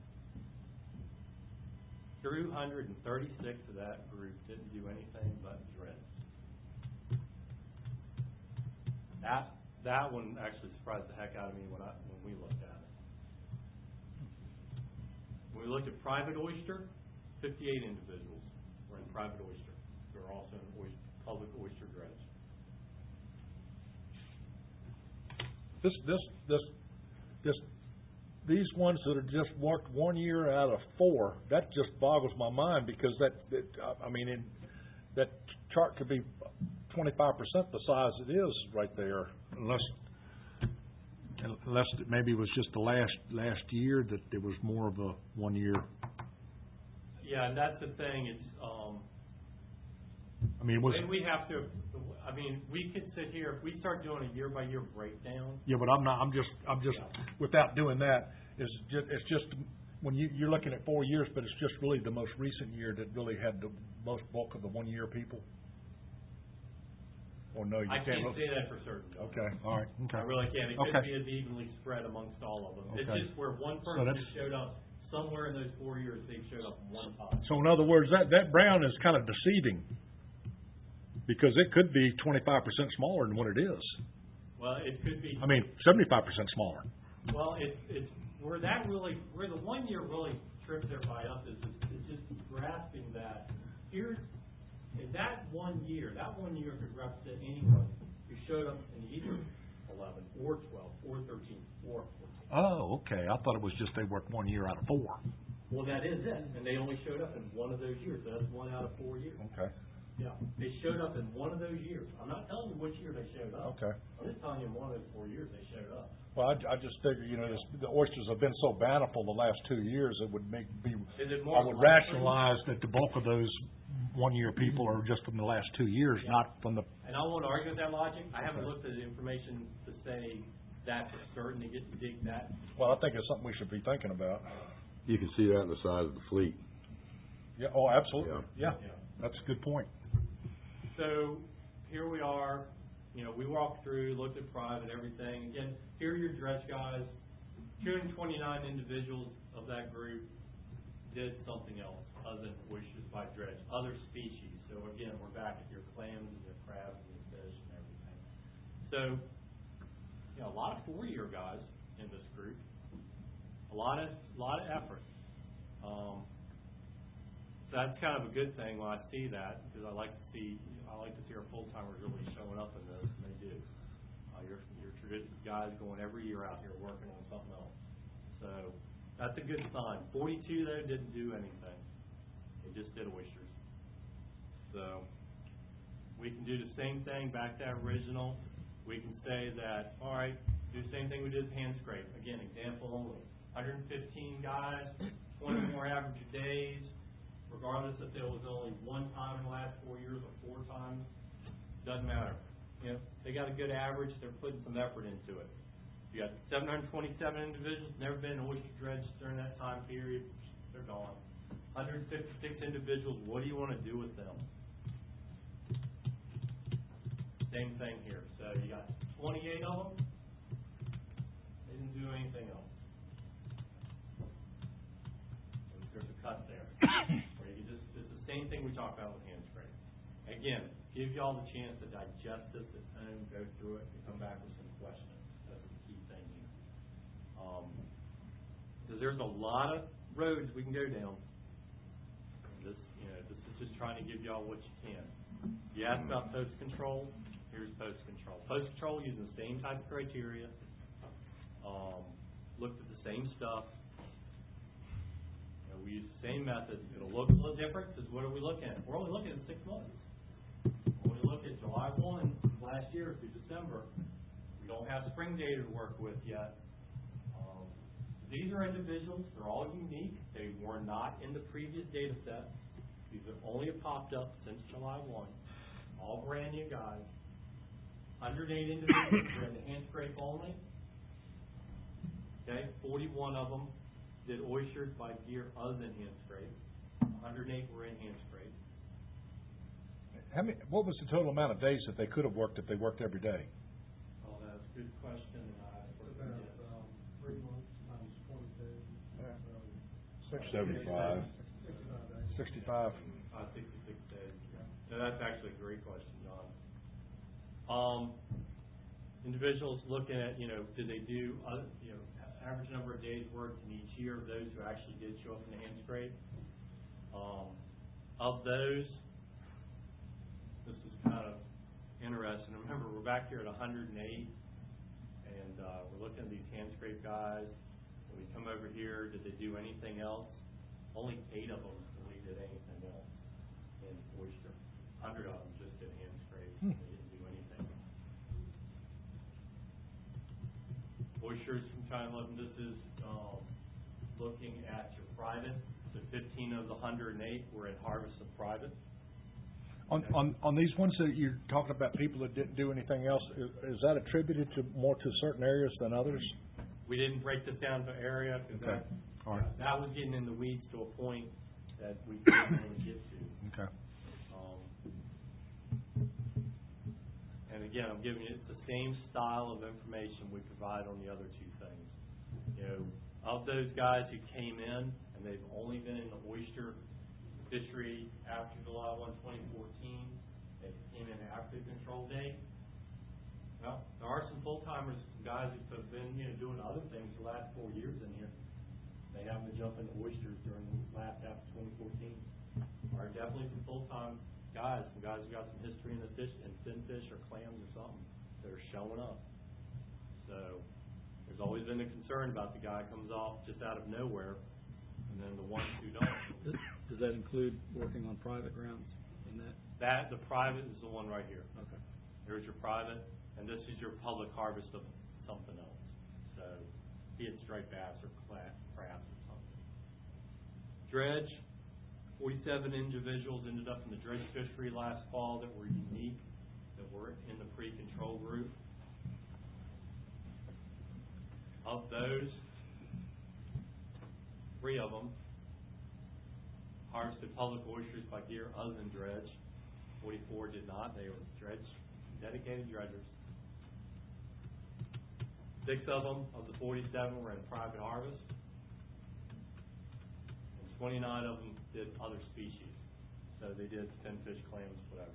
two hundred thirty-six of that group didn't do anything but dredge. That that one actually surprised the heck out of me when I when we looked at it. When we looked at private oyster, fifty-eight individuals were in private oyster. They were also in oyster, public oyster dredge. This, this, this, this, these ones that are just worked one year out of four, that just boggles my mind, because that, that I mean, in, that chart could be twenty-five percent the size it is right there, unless, unless it maybe it was just the last, last year that there was more of a one year. Yeah, and that's the thing. It's um. I mean, was, we have to. I mean, we could sit here if we start doing a year by year breakdown. yeah, but I'm not, I'm just, I'm just, Yeah. without doing that, is just, it's just, when you, you're looking at four years, but it's just really the most recent year that really had the most bulk of the one year people? Or no, you I can't? can't look- say that for certain. Okay, all right, okay. I really can't. It Okay. could be as evenly spread amongst all of them. It's Okay. just where one So person that's- just showed up somewhere in those four years. They showed up one time. So in other words, that, that brown is kind of deceiving, because it could be twenty-five percent smaller than what it is. Well, it could be. I mean, seventy-five percent smaller. Well, it's it's where that really where the one year really trips everybody up is is, is just grasping that here's in that one year that one year could represent anyone who showed up in either eleven or twelve or thirteen or fourteen. Oh, okay. I thought it was just they worked one year out of four. Well, that is it, and they only showed up in one of those years. So that's one out of four years. Okay. Yeah, they showed up in one of those years. I'm not telling you which year they showed up. Okay. I'm just telling you in one of those four years they showed up. Well, I, I just figure, you know, this, the oysters have been so bountiful the last two years, it would make be. Is it more I would likely? rationalize that the bulk of those one-year people are just from the last two years, Yeah. not from the. And I won't argue with that logic. I haven't looked at the information to say that for certain to get to dig that. Well, I think it's something we should be thinking about. You can see that in the size of the fleet. Yeah. Oh, absolutely. Yeah. Yeah. That's a good point. So here we are. You know, we walked through, looked at private, everything. Again, here are your dredge guys. two hundred twenty-nine individuals of that group did something else other than oysters by dredge, other species. So again, we're back at your clams and your crabs and your fish and everything. So, you know, a lot of four-year guys in this group, a lot of, a lot of effort. Um, so that's kind of a good thing when I see that, because I like to see, I like to see our full-timers really showing up in this, and they do. Uh, your, your traditional guys going every year out here working on something else. So that's a good sign. forty-two, though, didn't do anything. They just did oysters. So we can do the same thing back to that original. We can say that, all right, do the same thing we did with hand scrape. Again, example only. one hundred fifteen guys, twenty more average days, regardless if it was only one time in the last four years or four times, doesn't matter. You know, they got a good average, they're putting some effort into it. You got seven hundred twenty-seven individuals, never been in oyster dredge during that time period, they're gone. one hundred fifty-six individuals, what do you want to do with them? Same thing here. So you got twenty-eight of them, they didn't do anything else. There's a cut there. Where you can just, it's the same thing we talked about with hand scrape. Again, give y'all the chance to digest this at home, go through it, and come back with some questions. That's the key thing here. Um, because there's a lot of roads we can go down. This, you know, this is just trying to give y'all what you can. You asked about post control. Here's post control. Post control using the same type of criteria. Um, looked at the same stuff. You know, we use the same method. It'll look a little different because what are we looking at? We're only looking at six months. When we look at July first last year through December, we don't have spring data to work with yet. Um, these are individuals. They're all unique. They were not in the previous data set. These have only popped up since July first. All brand new guys. one hundred eight individuals were in the hand scrape only. Okay, forty-one of them did oysters by gear other than hand scrape. one hundred eight were in hand scrape. How many, what was the total amount of days that they could have worked if they worked every day? Oh, that's a good question. Uh, About, um, three months times twenty-two. Seventy-five. Sixty-five. Uh, sixty-six days. No, that's actually a great question, John. Um, individuals looking at, you know, did they do, other, you know, average number of days worked in each year of those who actually did show up in the hand scrape. Um, of those, this is kind of interesting. Remember, we're back here at one hundred eight, and uh, we're looking at these hand scrape guys. When we come over here, did they do anything else? Only eight of them really did anything else in oyster. one hundred of them just did hand scrape. Hmm. They didn't do anything. Oysters from China eleven, this is um, looking at your private. So fifteen of the one hundred eight were in harvest of private. On, on, on these ones that you're talking about, people that didn't do anything else, is, is that attributed to more to certain areas than others? We didn't break this down to area because Okay. that, All right. that was getting in the weeds to a point that we couldn't really get to. Okay. Um, and again, I'm giving you the same style of information we provide on the other two things. You know, of those guys who came in and they've only been in the oyster fishery after July first, twenty fourteen, they came in after the control date. Well, there are some full-timers, some guys who have been, you know, doing other things the last four years in here. They happened to jump into oysters during the last half of twenty fourteen. Are definitely some full-time guys, some guys who got some history in the fish, in finfish or clams or something, that are showing up. So there's always been a concern about the guy who comes off just out of nowhere, and then the ones who don't. Does that include working on private grounds in that? That, the private is the one right here. Okay. There's your private, and this is your public harvest of something else. So, be it striped bass or cla- crabs or something. Dredge, forty-seven individuals ended up in the dredge fishery last fall that were unique, that were in the pre-control group. Of those, three of them harvested public oysters by gear other than dredge. forty-four did not. They were dredge, dedicated dredgers. Six of them, of the forty-seven, were in private harvest. And twenty-nine of them did other species. So they did finfish, clams, whatever.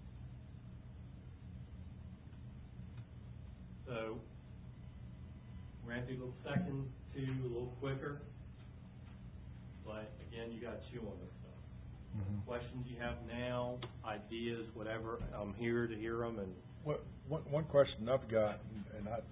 So, we're going to do a little second two a little quicker. But again, you got to chew on this stuff. Mhm. Questions you have now, ideas, whatever, I'm here to hear them. And What, one, one question I've got, and I,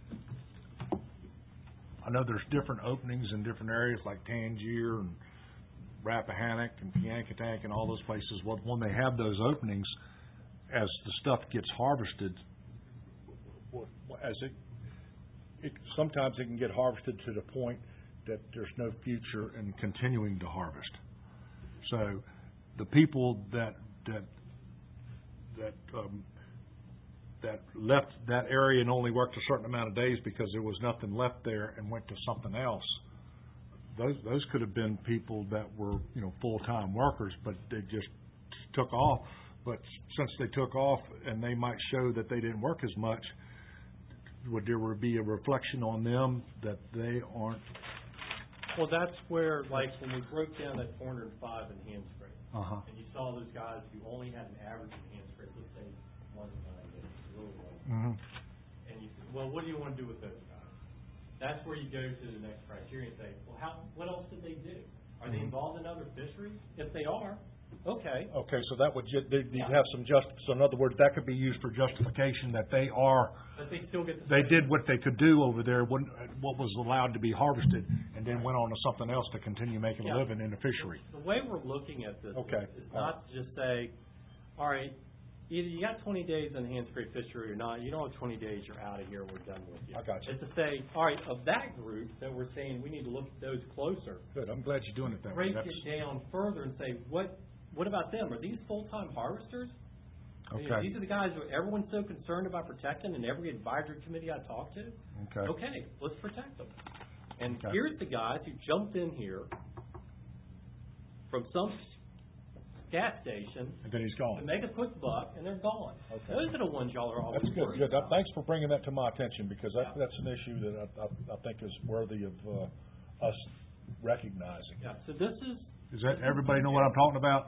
I know there's different openings in different areas like Tangier and Rappahannock and Piankatank and all those places. Well, when they have those openings, as the stuff gets harvested, what- as it, it, sometimes it can get harvested to the point that there's no future in continuing to harvest. So the people that, that, that, um, that left that area and only worked a certain amount of days because there was nothing left there and went to something else, those, those could have been people that were, you know, full-time workers, but they just took off. But since they took off and they might show that they didn't work as much, would there be a reflection on them that they aren't? well, that's where, like, when we broke down that four hundred five in hand scrape, Uh-huh. and you saw those guys who only had an average in hand scrape, let's say one to nine days, really low. Mm-hmm. And you said, well, what do you want to do with those guys? That's where you go to the next criteria and say, well, how, what else did they do? Are they Mhm. involved in other fisheries? If they are, okay. Okay, so that would, ju- they'd they'd have some just, so in other words, that could be used for justification that they are, But they still get the. they same. did what they could do over there, when, what was allowed to be harvested, and then went on to something else to continue making a Yeah. living in the fishery. The way we're looking at this Okay. is not to just say, all right, either you got twenty days in the hand scrape fishery or not. You don't have twenty days, you're out of here, we're done with you. I got you. It's to say, all right, of that group that we're saying we need to look at those closer, Good, I'm glad you're doing it that way. break That's, it down further and say, what, what about them? Are these full-time harvesters? You know, okay, These are the guys who everyone's so concerned about protecting, and every advisory committee I talk to, okay. okay, let's protect them. And Okay. here's the guys who jumped in here from some gas station And then he's to gone. make a quick buck, and they're gone. Okay. Those are the ones y'all are always That's good, worried good. about. Thanks for bringing that to my attention, because that, Yeah. that's an issue that I, I, I think is worthy of, uh, us recognizing. Yeah, so this is, Does that, everybody know what I'm talking about?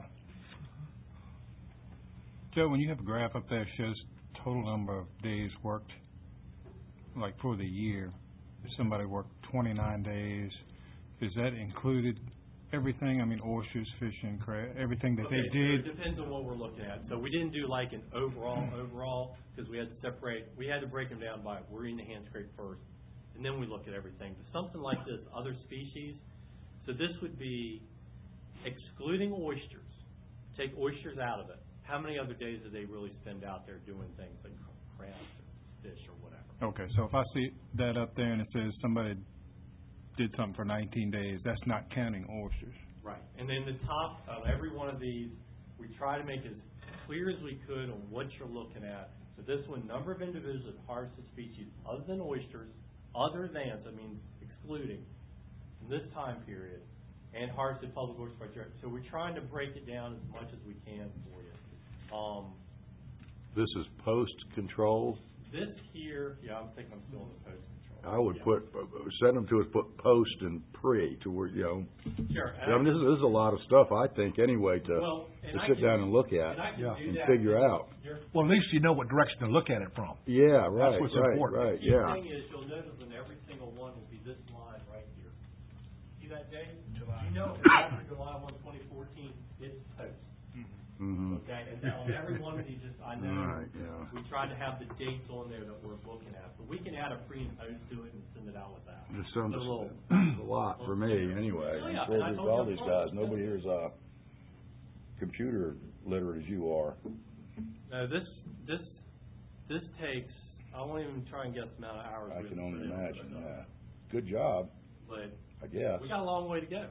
Joe, when you have a graph up there that shows total number of days worked, like for the year, if somebody worked twenty-nine days, is that included everything? I mean, oysters, fishing, crab, everything that okay, they so did? it depends on what we're looking at. So we didn't do like an overall, overall, because we had to separate, we had to break them down by, we're in the hand scrape first, and then we look at everything. But something like this, other species, so this would be excluding oysters, take oysters out of it. How many other days do they really spend out there doing things like crabs or fish or whatever? Okay, so if I see that up there and it says somebody did something for nineteen days, that's not counting oysters. Right. And then the top of every one of these, we try to make it as clear as we could on what you're looking at. So this one, number of individuals that harvested species other than oysters, other than, so I mean excluding, in this time period, and harvested public oyster by direct. So we're trying to break it down as much as we can for you. Um, This is post-control. this here, yeah, I'm thinking I'm still in the post control. I would Yeah. put, send them to us, put post and pre to where, you know. Sure. and I mean, this is, this is a lot of stuff, I think, anyway, to, Well, to and I sit can- down and look And at I can Yeah. do and that. figure out. Your- Well, at least you know what direction to look at it from. Yeah, right, what's right, important. right, The yeah. thing is, you'll notice in every single one will be this line right here. See that date? July. You know, it's after July one, twenty fourteen, it's post, Mm-hmm. okay? And then on every one of these, just, I know, Right, yeah. we tried to have the dates on there that we're looking at, but we can add a pre and post to it and send it out with that. It sounds Put a little- a lot for me, anyway. Oh, yeah, I'm sure and I with told all you these up guys, front. nobody here is, uh, computer literate as you are. No, this, this, this takes, I won't even try and guess the amount of hours. I we've can only put in, imagine, but, uh, yeah. Good job, But I guess. we got a long way to go.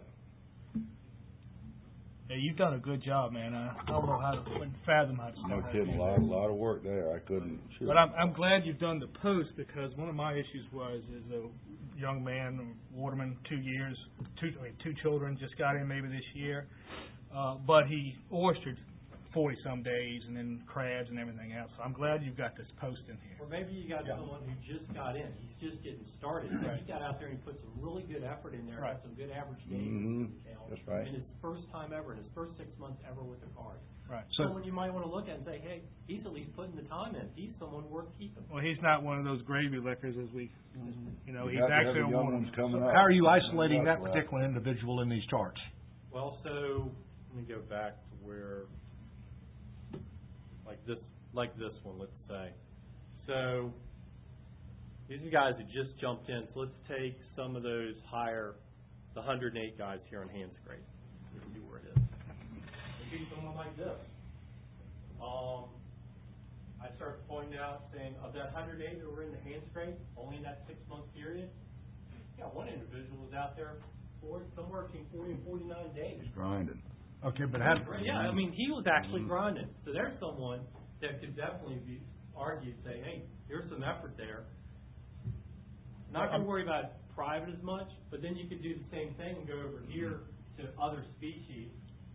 Yeah, you've done a good job, man. I I don't know how to couldn't fathom how to No start. kidding, a lot, a lot of work there, I couldn't, shoot. But I'm I'm glad you've done the post, because one of my issues was is a young man, waterman, two years, two I mean, two children, just got in maybe this year, uh, but he oystered forty-some days and then crabs and everything else. So I'm glad you've got this post in here. Or maybe you got someone who just got in, he's just getting started, but he got out there and he put some really good effort in there, Right. got some good average days. Mhm. you know, That's right. In his first time ever, in his first six months ever with a card. Right. So- Someone you might want to look at and say, hey, he's at least putting the time in, he's someone worth keeping. Well, he's not one of those gravy lickers as we, you know, he's You have to have actually the a young warm. ones coming up. How are you isolating that Right. particular individual in these charts? Well, so, let me go back to where, like this, like this one, let's say. So, these are guys that just jumped in, so let's take some of those higher, the one hundred eight guys here on hand scrape. Let's see where it is. Maybe someone like this. Um, I start pointing out, saying, of that one hundred eight that were in the hand scrape, only in that six-month period, yeah, one individual was out there for somewhere between forty and forty-nine days. He's grinding. Okay, but how, Yeah, I mean, he was actually grinding. So there's someone that could definitely be argued, say, hey, here's some effort there. Not gonna worry about private as much, but then you could do the same thing and go over here to other species.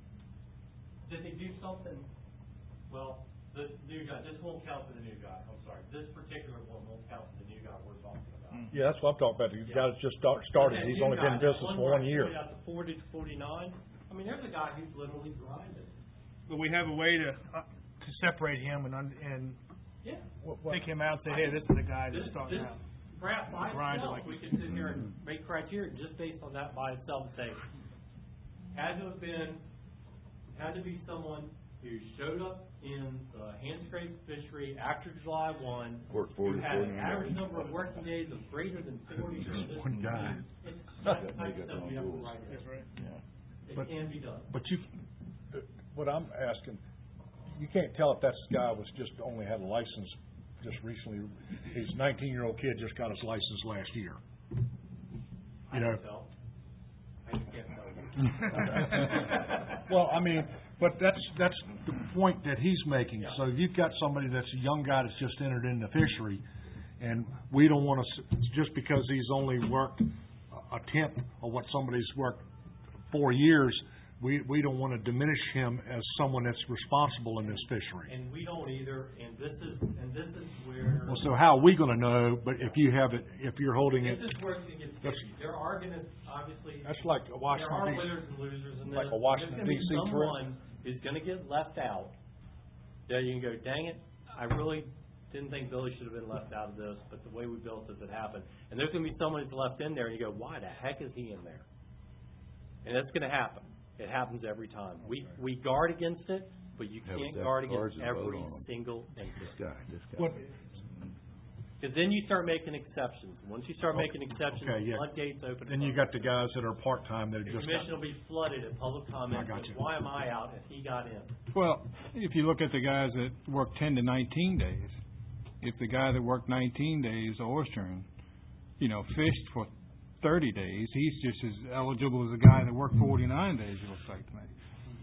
Did they do something? Well, the new guy, this won't count for the new guy, I'm sorry. This particular one won't count for the new guy we're talking about. yeah, that's what I'm talking about. The Yeah. guy that's just start- started, That he's new only been in guy, that business one for where one I year. pointed out the forty to forty-nine, I mean, there's a guy who's literally grinding. But we have a way to, uh, to separate him and, un- and Yeah. pick him out and say, hey, this is the guy that's This, starting this out. graph by Grinder itself, like we you- can sit here and make criteria just based on that by itself and say, had to have been, had to be someone who showed up in the hand scrape fishery after July one, Worked who forty, had an forty-nine average days. number of working days of greater than forty. or this- One guy. It's that That type nigga of stuff on we have to rules. write in. That's right. It But- can be done. But you, what I'm asking, you can't tell if that guy was just only had a license just recently. He's a nineteen-year-old kid, just got his license last year. I You know, can tell. I just can't tell you. well, I mean, but that's, that's the point that he's making. So if you've got somebody that's a young guy that's just entered in the fishery, and we don't want to, just because he's only worked a tenth of what somebody's worked four years, we, we don't want to diminish him as someone that's responsible in this fishery. And we don't either, and this is, and this is where. Well, so how are we going to know, but if you have it, if you're holding it, This is where it's going to get That's- sticky. There are going to, obviously, that's like a there are Washington, D C. winners and losers in this. like a Washington, There's D C going to be trip. someone who's going to get left out, that you can go, dang it, I really didn't think Billy should have been left out of this, but the way we built this, it happened. And there's going to be someone who's left in there, and you go, why the heck is he in there? And it's going to happen. It happens every time. We, we guard against it, but you Yeah, but can't that guard guards against and vote every on 'em. single This incident. guy, this guy. What, Because then you start making exceptions. Once you start making exceptions, Okay, the yeah. floodgates open. then you got the guys that are part-time that The just commission got, will be flooded at public comment, I got with, you. why am I out if he got in? Well, if you look at the guys that work ten to nineteen days, if the guy that worked nineteen days oystering, you know, fished for thirty days, he's just as eligible as a guy that worked forty-nine days, it looks like to me.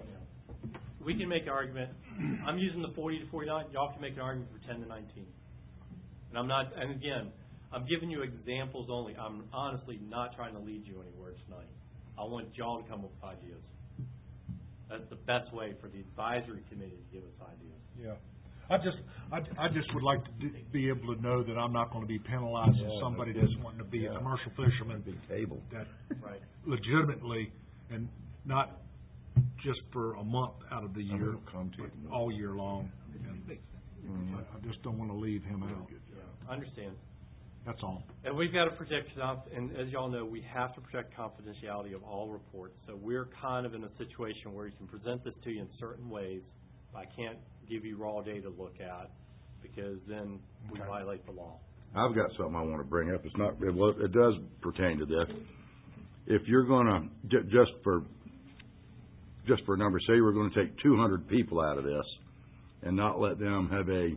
We can make an argument, I'm using the forty to forty-nine, y'all can make an argument for ten to nineteen. And I'm not, and again, I'm giving you examples only, I'm honestly not trying to lead you anywhere tonight. I want y'all to come up with ideas. That's the best way for the advisory committee to give us ideas. yeah. I just, I, I just would like to d- be able to know that I'm not going to be penalizing Yeah, somebody no that's kidding. wanting to be a Yeah. commercial fisherman Big table. that Right. legitimately, and not just for a month out of the I mean, year, it'll come to but you. all year long. And Mhm. I, I just don't want to leave him out. Yeah, I understand. That's all. And we've got to protect, and as y'all know, we have to protect confidentiality of all reports. So we're kind of in a situation where we can present this to you in certain ways. I can't give you raw data to look at because then we Okay. violate the law. I've got something I want to bring up. It's not, it, well, it does pertain to this. If you're gonna, ju- just for, just for a number, say we're gonna take two hundred people out of this and not let them have a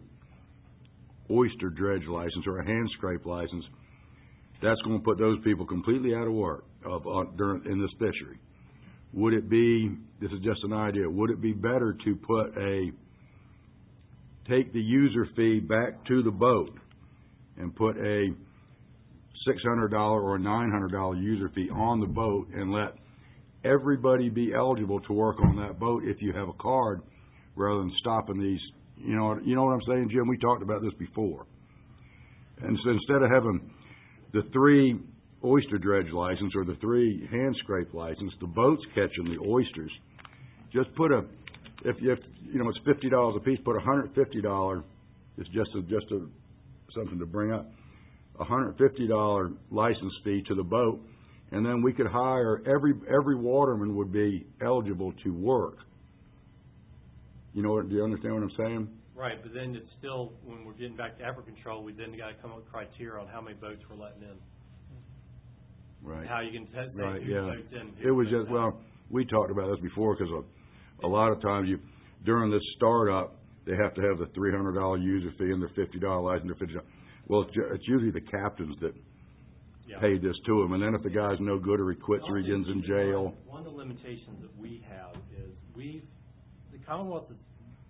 oyster dredge license or a hand scrape license, that's gonna put those people completely out of work of, uh, during, in this fishery. Would it be, this is just an idea, would it be better to put a, take the user fee back to the boat and put a six hundred dollars or a nine hundred dollars user fee on the boat and let everybody be eligible to work on that boat if you have a card, rather than stopping these, you know, you know what I'm saying, Jim? We talked about this before. And so instead of having the three oyster dredge license or the three hand scrape license, the boats catching the oysters, just put a, if, if, you know, it's fifty dollars a piece, put a hundred fifty dollars, it's just a, just a, something to bring up, a hundred fifty dollars license fee to the boat, and then we could hire, every, every waterman would be eligible to work. You know what, do you understand what I'm saying? Right, but then it's still, when we're getting back to effort control, we then gotta come up with criteria on how many boats we're letting in. Right. How you can test Right, who's yeah. boats in. It who's was boats just, out. well, we talked about this before, because a, a lot of times you, during this startup, they have to have the three hundred dollar user fee and the fifty dollar license, the fifty dollars. Well, it's, ju- it's usually the captains that Yeah. pay this to them, and then if the guy's no good or he quits or he gets in jail. One of the limitations that we have is we've, the Commonwealth is,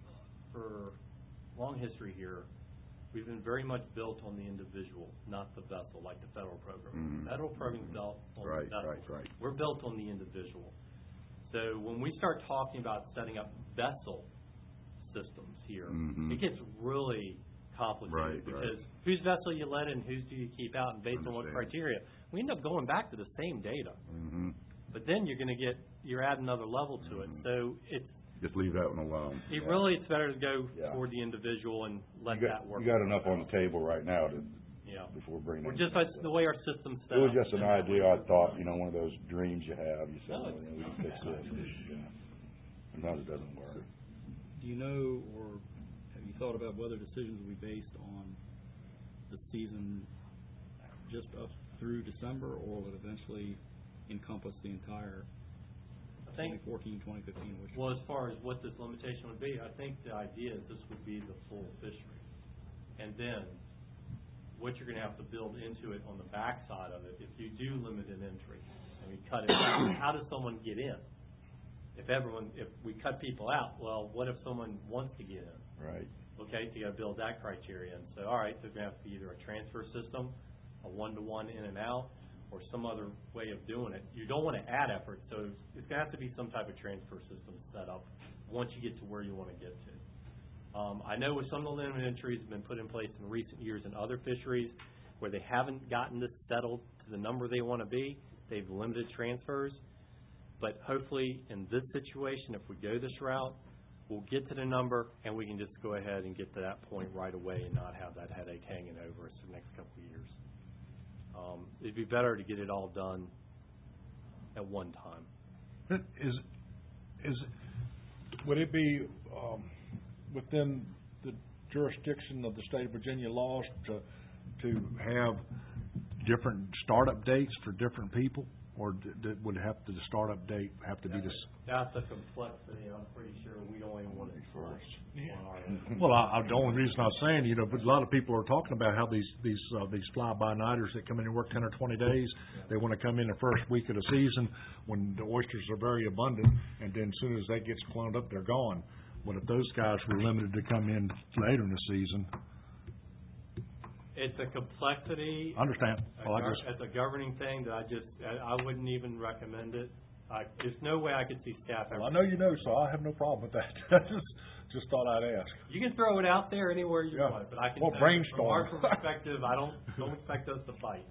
for long history here, we've been very much built on the individual, not the vessel, like the federal program. Mhm. The federal program's built on Right, the vessel. right, right. We're built on the individual. So when we start talking about setting up vessel systems here, Mhm. it gets really complicated Right, right. because whose vessel you let in, whose do you keep out, and based on what Understand. criteria. We end up going back to the same data. Mhm. But then you're going to get, you're adding another level to it. Mhm. So it's, Just leave that one alone. it Yeah. really, it's better to go Yeah. toward the individual and let You got- that work. You got enough on the table right now to, Yeah. before bringing We're in. just, that's the way our system's set It was up. just an idea, I thought, you know, one of those dreams you have, you say, No, well, you know, we can fix this, yeah. Sometimes it doesn't work. Do you know, or have you thought about whether decisions will be based on the season just up through December, or will it eventually encompass the entire I twenty think, fourteen, twenty fifteen oyster? well, as far as what this limitation would be, I think the idea is this would be the full fishery. And then what you're going to have to build into it on the backside of it, if you do limited entry and we cut it back, how does someone get in? If everyone, if we cut people out, well, what if someone wants to get in? Right. Okay, so you gotta build that criteria, and so, all right, so it's gonna have to be either a transfer system, a one-to-one in and out, or some other way of doing it. You don't wanna add effort, so it's gonna have to be some type of transfer system set up once you get to where you wanna get to. Um, I know with some of the limited entries have been put in place in recent years in other fisheries where they haven't gotten this settled to the number they wanna be, they've limited transfers. But hopefully, in this situation, if we go this route, we'll get to the number, and we can just go ahead and get to that point right away and not have that headache hanging over us for the next couple of years. Um, it'd be better to get it all done at one time. Is, is, would it be, um, within the jurisdiction of the state of Virginia laws to, to have different startup dates for different people? Or d- d- would it have to, the startup date have to be this? That's a complexity I'm pretty sure we don't even want to enforce on our end. Well, I, I, the only reason I was saying, you know, but a lot of people are talking about how these, these, uh, these fly-by-nighters that come in and work ten or twenty days, they want to come in the first week of the season when the oysters are very abundant, and then as soon as that gets cloned up, they're gone. But if those guys were limited to come in later in the season, It's a complexity. I understand. a Well, I gov- just, It's a governing thing that I just, I I wouldn't even recommend it. I, there's no way I could see staff ever. well, I know you know, so I have no problem with that. I just, just thought I'd ask. You can throw it out there anywhere you Yeah. want, but I can Well, tell you from our brainstorm. perspective, I don't, don't expect us to fight.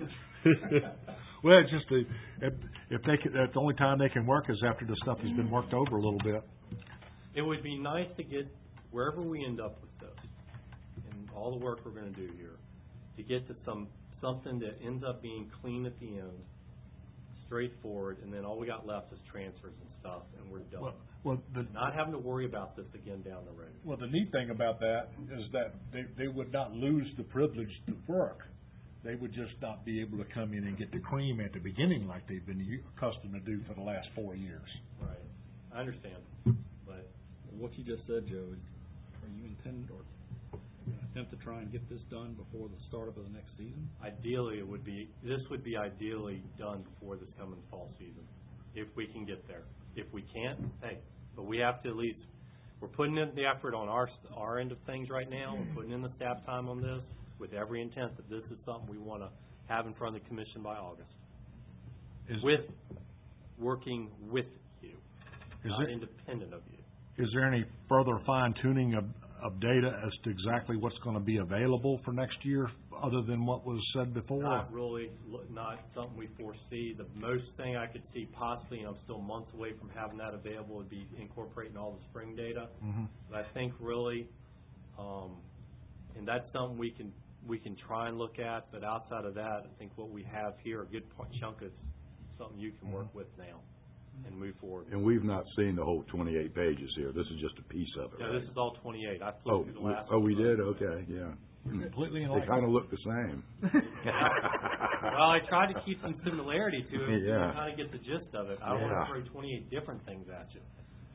Well, it's just the, if, if they could, that's the only time they can work is after the stuff has been worked over a little bit. It would be nice to get, wherever we end up with this, and all the work we're gonna do here, to get to some, something that ends up being clean at the end, straightforward, and then all we got left is transfers and stuff, and we're done. Well, well, the, Not having to worry about this again down the road. well, the neat thing about that is that they, they would not lose the privilege to work. They would just not be able to come in and get the cream at the beginning like they've been u- accustomed to do for the last four years. Right. I understand, but What you just said, Joe, is, are you intend, or going to attempt to try and get this done before the start of the next season? ideally, it would be, this would be ideally done before this coming fall season, if we can get there. If we can't, hey, but we have to at least, we're putting in the effort on our, our end of things right now, we're putting in the staff time on this, with every intent that this is something we want to have in front of the commission by August. Is, With, working with you, is not there, independent of you. is there any further fine tuning of, of data as to exactly what's going to be available for next year, other than what was said before? Not really, lo- not something we foresee. The most thing I could see possibly, and I'm still months away from having that available, would be incorporating all the spring data. Mhm. But I think really, um, and that's something we can, we can try and look at, but outside of that, I think what we have here, a good part- chunk is something you can work with now and move forward. And we've not seen the whole twenty-eight pages here. This is just a piece of it, No, right? this is all twenty-eight. I Oh, flipped through the we- last. oh, we one. did? Okay, yeah. Completely They enlightened. kind of look the same. Well, I tried to keep some similarity to it, so Yeah. you kind of get the gist of it. I don't Yeah. want to throw twenty-eight different things at you.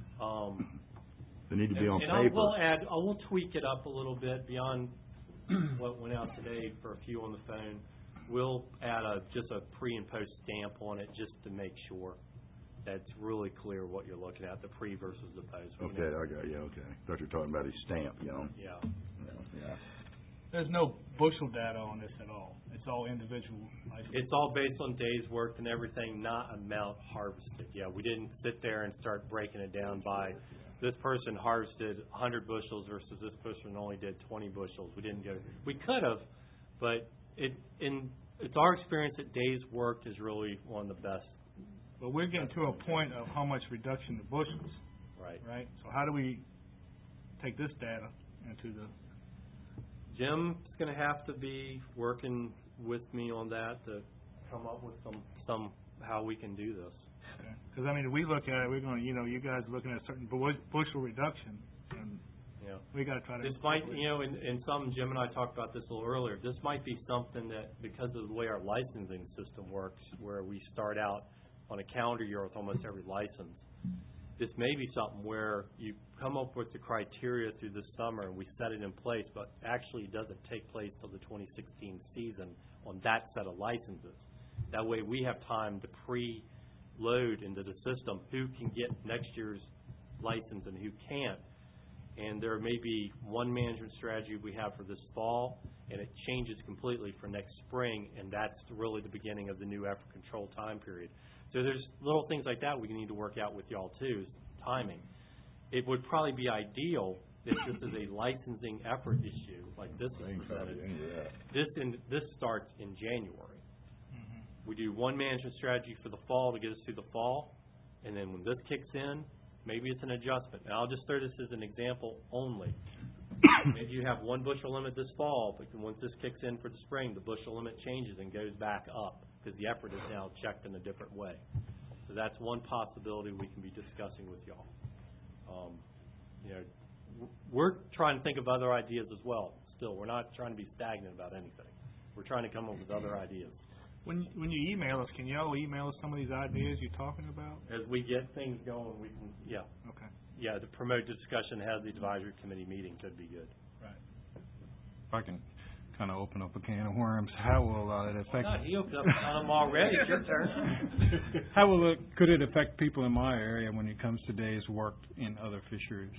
Um, They need to be on and I paper. will add, I will tweak it up a little bit beyond what went out today for a few on the phone. We'll add a, just a pre and post stamp on it just to make sure that it's really clear what you're looking at, the pre versus the post. We Okay, know- I got you, okay. Thought you were talking about his stamp, you know? Yeah. Yeah. There's no bushel data on this at all. It's all individual. It's all based on days worked and everything, not amount harvested. Yeah, we didn't sit there and start breaking it down by this person harvested one hundred bushels versus this person only did twenty bushels. We didn't go, we could have, but it, in, it's our experience that days worked is really one of the best. But we're getting to a point of how much reduction of bushels, Right. right? So how do we take this data into the, Jim's gonna have to be working with me on that to come up with some, some, how we can do this. because, I mean, if we look at it, we're going to, you know, you guys are looking at a certain bu- bushel reduction, and Yeah. we got to try to. This might, you know, in, in some, Jim and I talked about this a little earlier, this might be something that, because of the way our licensing system works, where we start out on a calendar year with almost every license, this may be something where you come up with the criteria through the summer and we set it in place, but actually it doesn't take place till the twenty sixteen season on that set of licenses. That way we have time to pre-load into the system who can get next year's license and who can't. And there may be one management strategy we have for this fall, and it changes completely for next spring, and that's really the beginning of the new effort control time period. So there's little things like that we need to work out with y'all too, is timing. It would probably be ideal if this is a licensing effort issue, like this is presented. This in, this starts in January. We do one management strategy for the fall to get us through the fall, and then when this kicks in, maybe it's an adjustment. And I'll just throw this as an example only. Maybe you have one bushel limit this fall, but then once this kicks in for the spring, the bushel limit changes and goes back up because the effort is now checked in a different way. So that's one possibility we can be discussing with y'all. Um, you know, w- we're trying to think of other ideas as well. Still, we're not trying to be stagnant about anything. We're trying to come up with other ideas. When when you email us, can y'all email us some of these ideas you're talking about? As we get things going, we can, yeah. Okay. Yeah, to promote discussion, have the advisory committee meeting could be good. If I can kind of open up a can of worms, how will uh, it affect? God, he opened up on them already. It's your turn. How will it, could it affect people in my area when it comes to days worked in other fisheries?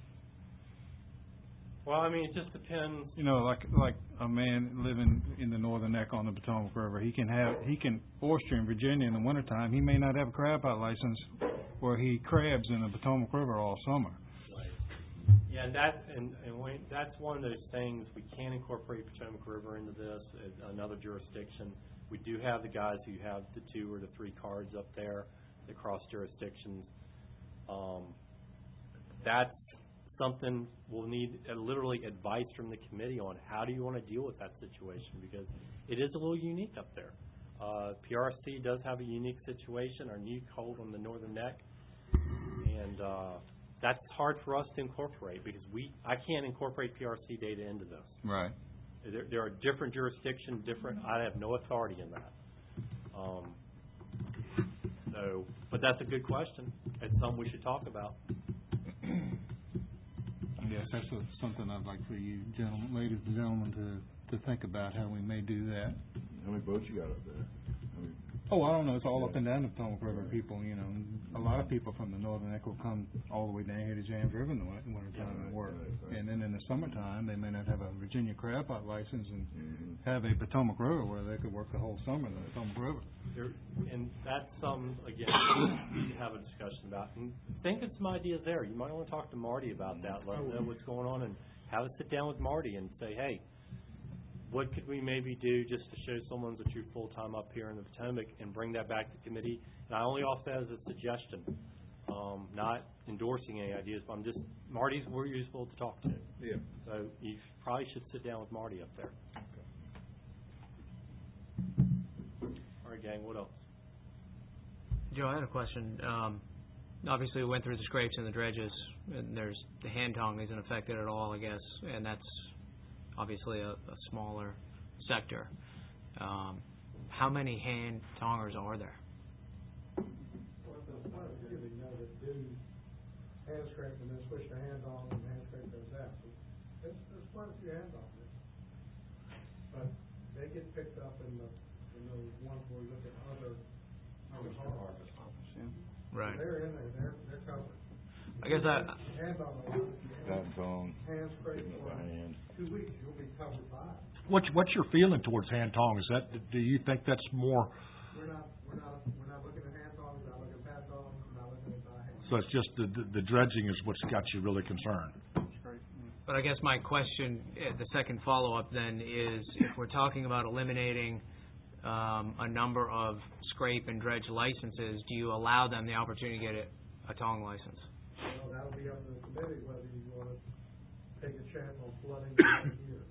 Well, I mean, it just depends. You know, like like a man living in the northern neck on the Potomac River, he can have he can oyster in Virginia in the wintertime. He may not have a crab pot license, where he crabs in the Potomac River all summer. Yeah, and that and, and when, that's one of those things we can incorporate Potomac River into this, uh, another jurisdiction. We do have the guys who have the two or the three cards up there, the cross jurisdictions. Um, that's something we'll need uh, literally advice from the committee on how do you want to deal with that situation, because it is a little unique up there. Uh, P R C does have a unique situation, our unique hold on the northern neck, and uh, that's hard for us to incorporate because we I can't incorporate P R C data into this. Right. There, there are different jurisdictions, different. I have no authority in that. Um, so, but that's a good question. It's something we should talk about. Yes, that's a, something I'd like for you gentlemen, ladies and gentlemen, to, to think about how we may do that. How many boats you got up there? I mean, Oh, I don't know, it's all up and down the Potomac River, people, you know, a lot of people from the northern neck will come all the way down here to James River in the win- wintertime and work. And then in the summertime, they may not have a Virginia crab pot license and have a Potomac River where they could work the whole summer in the Potomac River. There, and that's something, again, we need to have a discussion about. And think of some ideas there. You might want to talk to Marty about that, let him know what's going on, and have a sit down with Marty and say, hey, what could we maybe do just to show someone's a true full-time up here in the Potomac and bring that back to committee? And I only offer that as a suggestion, um, not endorsing any ideas, but I'm just, Marty's we're useful to talk to. Yeah. So you probably should sit down with Marty up there. All right, gang, what else? Joe, I had a question. Um, obviously, we went through the scrapes and the dredges, and there's the hand tong isn't affected at all, I guess, and that's obviously a, a smaller sector. Um, how many hand tongers are there? Well, there's quite a few that, you know, that do hand scrape and then switch to hand on and hand scrape goes out. So there's, there's quite a few hand tongers. But they get picked up in the, in those ones where we look at other, other harvest. Right. They're in there, they're, they're covered. I guess I, Hand on the line, That bone, hand scrape for hand. two weeks, you'll be covered by it. What's, what's your feeling towards hand tong? Is that, do you think that's more, We're not, we're not, we're not looking at hand tongs, we're not looking at pad tongs, we're not looking at by hand. so it's just the, the- the dredging is what's got you really concerned? but I guess my question, uh, the second follow-up then is, if we're talking about eliminating um, a number of scrape and dredge licenses, do you allow them the opportunity to get a, a tong license? Well, that'll be up to the committee whether you want to take a chance on flooding the year.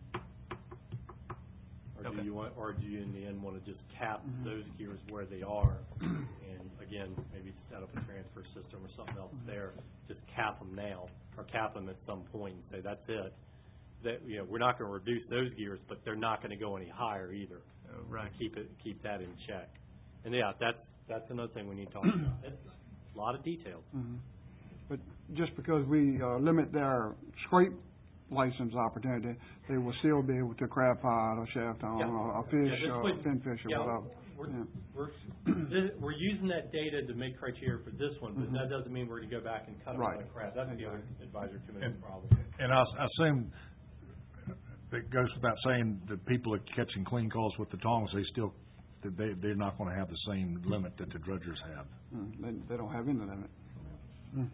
Or do Okay. you want, or do you in the end want to just cap those gears where they are? And again, maybe set up a transfer system or something else there, just cap them now, or cap them at some point and say, that's it. That, you know, we're not going to reduce those gears, but they're not going to go any higher either. Uh, right. Keep it, keep that in check. And yeah, that's, that's another thing we need to talk about. It's a lot of details. Mhm. But just because we uh, limit their scrape license opportunity, they will still be able to crab pot or shaft on Yeah. or a Yeah, fish just or put- a pinfish or yeah, whatever. We're, Yeah. we're, this- we're using that data to make criteria for this one, but Mhm. that doesn't mean we're going to go back and cut them Right. out of crap. That's the other advisory committee And- problem. And I s- I assume it goes without saying that people are catching clean calls with the tongs, they still, that they, they're not gonna have the same limit that the dredgers have. Mm, They, they don't have any limit. Mm.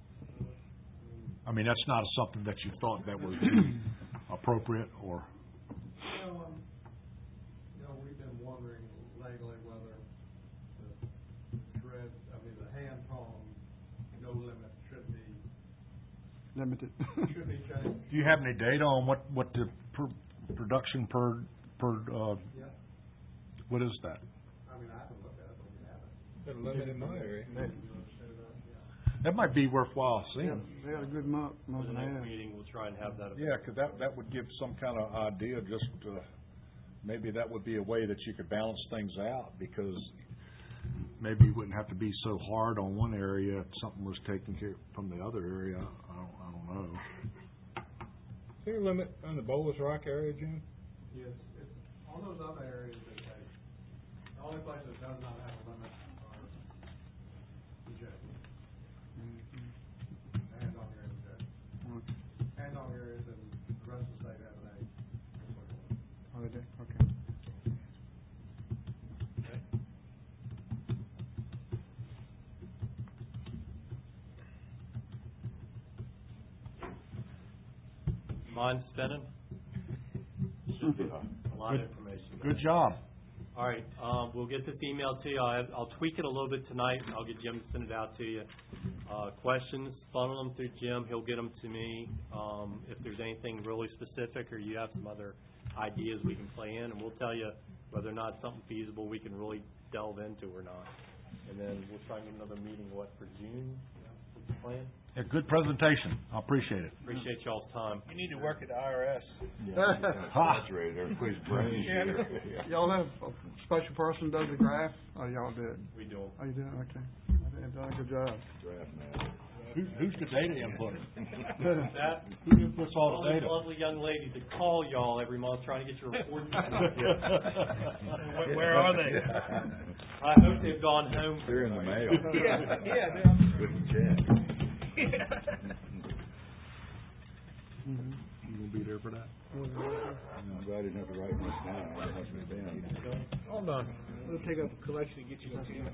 I mean, that's not something that you thought that was appropriate or, You know, um, you know, we've been wondering lately whether the dredge, I mean, the hand tong, no limit should be, Limited. should be changed. do you have any data on what, what the per, production per, per, uh, Yeah, what is that? I mean, I haven't looked at it, but you haven't. Got a limit in my area. You want to set it up? Yeah. That might be worthwhile Yeah, seeing. they had a good month, For month the and a next half. meeting, we'll try and have that. Yeah, 'cause that, that would give some kind of idea, just, uh, maybe that would be a way that you could balance things out, because maybe you wouldn't have to be so hard on one area if something was taken care from the other area. I don't, I don't know. Is there a limit on the Bowles Rock area, Jim? Yes, it's, all those other areas that they, the only place that does not have a limit are the J. And on here in the J. And on areas and the rest of the state have an A. Oh, they did, okay. Mind spinning? A lot of information. Good job. All right, um, we'll get this email to you. I'll, I'll tweak it a little bit tonight. I'll get Jim to send it out to you. Uh, questions, funnel them through Jim. He'll get them to me. Um, if there's anything really specific or you have some other ideas we can play in, and we'll tell you whether or not it's something feasible we can really delve into or not. And then we'll try and get another meeting, what, for June? What's the plan? A good presentation. I appreciate it. Appreciate y'all's time. You need to work at the I R S. Saturated, everybody's brains here. Y'all have a special person does the graph, or y'all did? We do 'em. Oh, you did, okay. I did, done a good job. Draft man. Who, who's the data input? That, Who inputs all all the these data? lovely young ladies that call y'all every month trying to get your reports. Where- where are they? I hope they've gone home. They're in the mail. Yeah, yeah, they're- With the check. You gonna be there for that? I'm glad I didn't have to write much down. I don't have to be down. Hold on. We'll take up a collection and get you.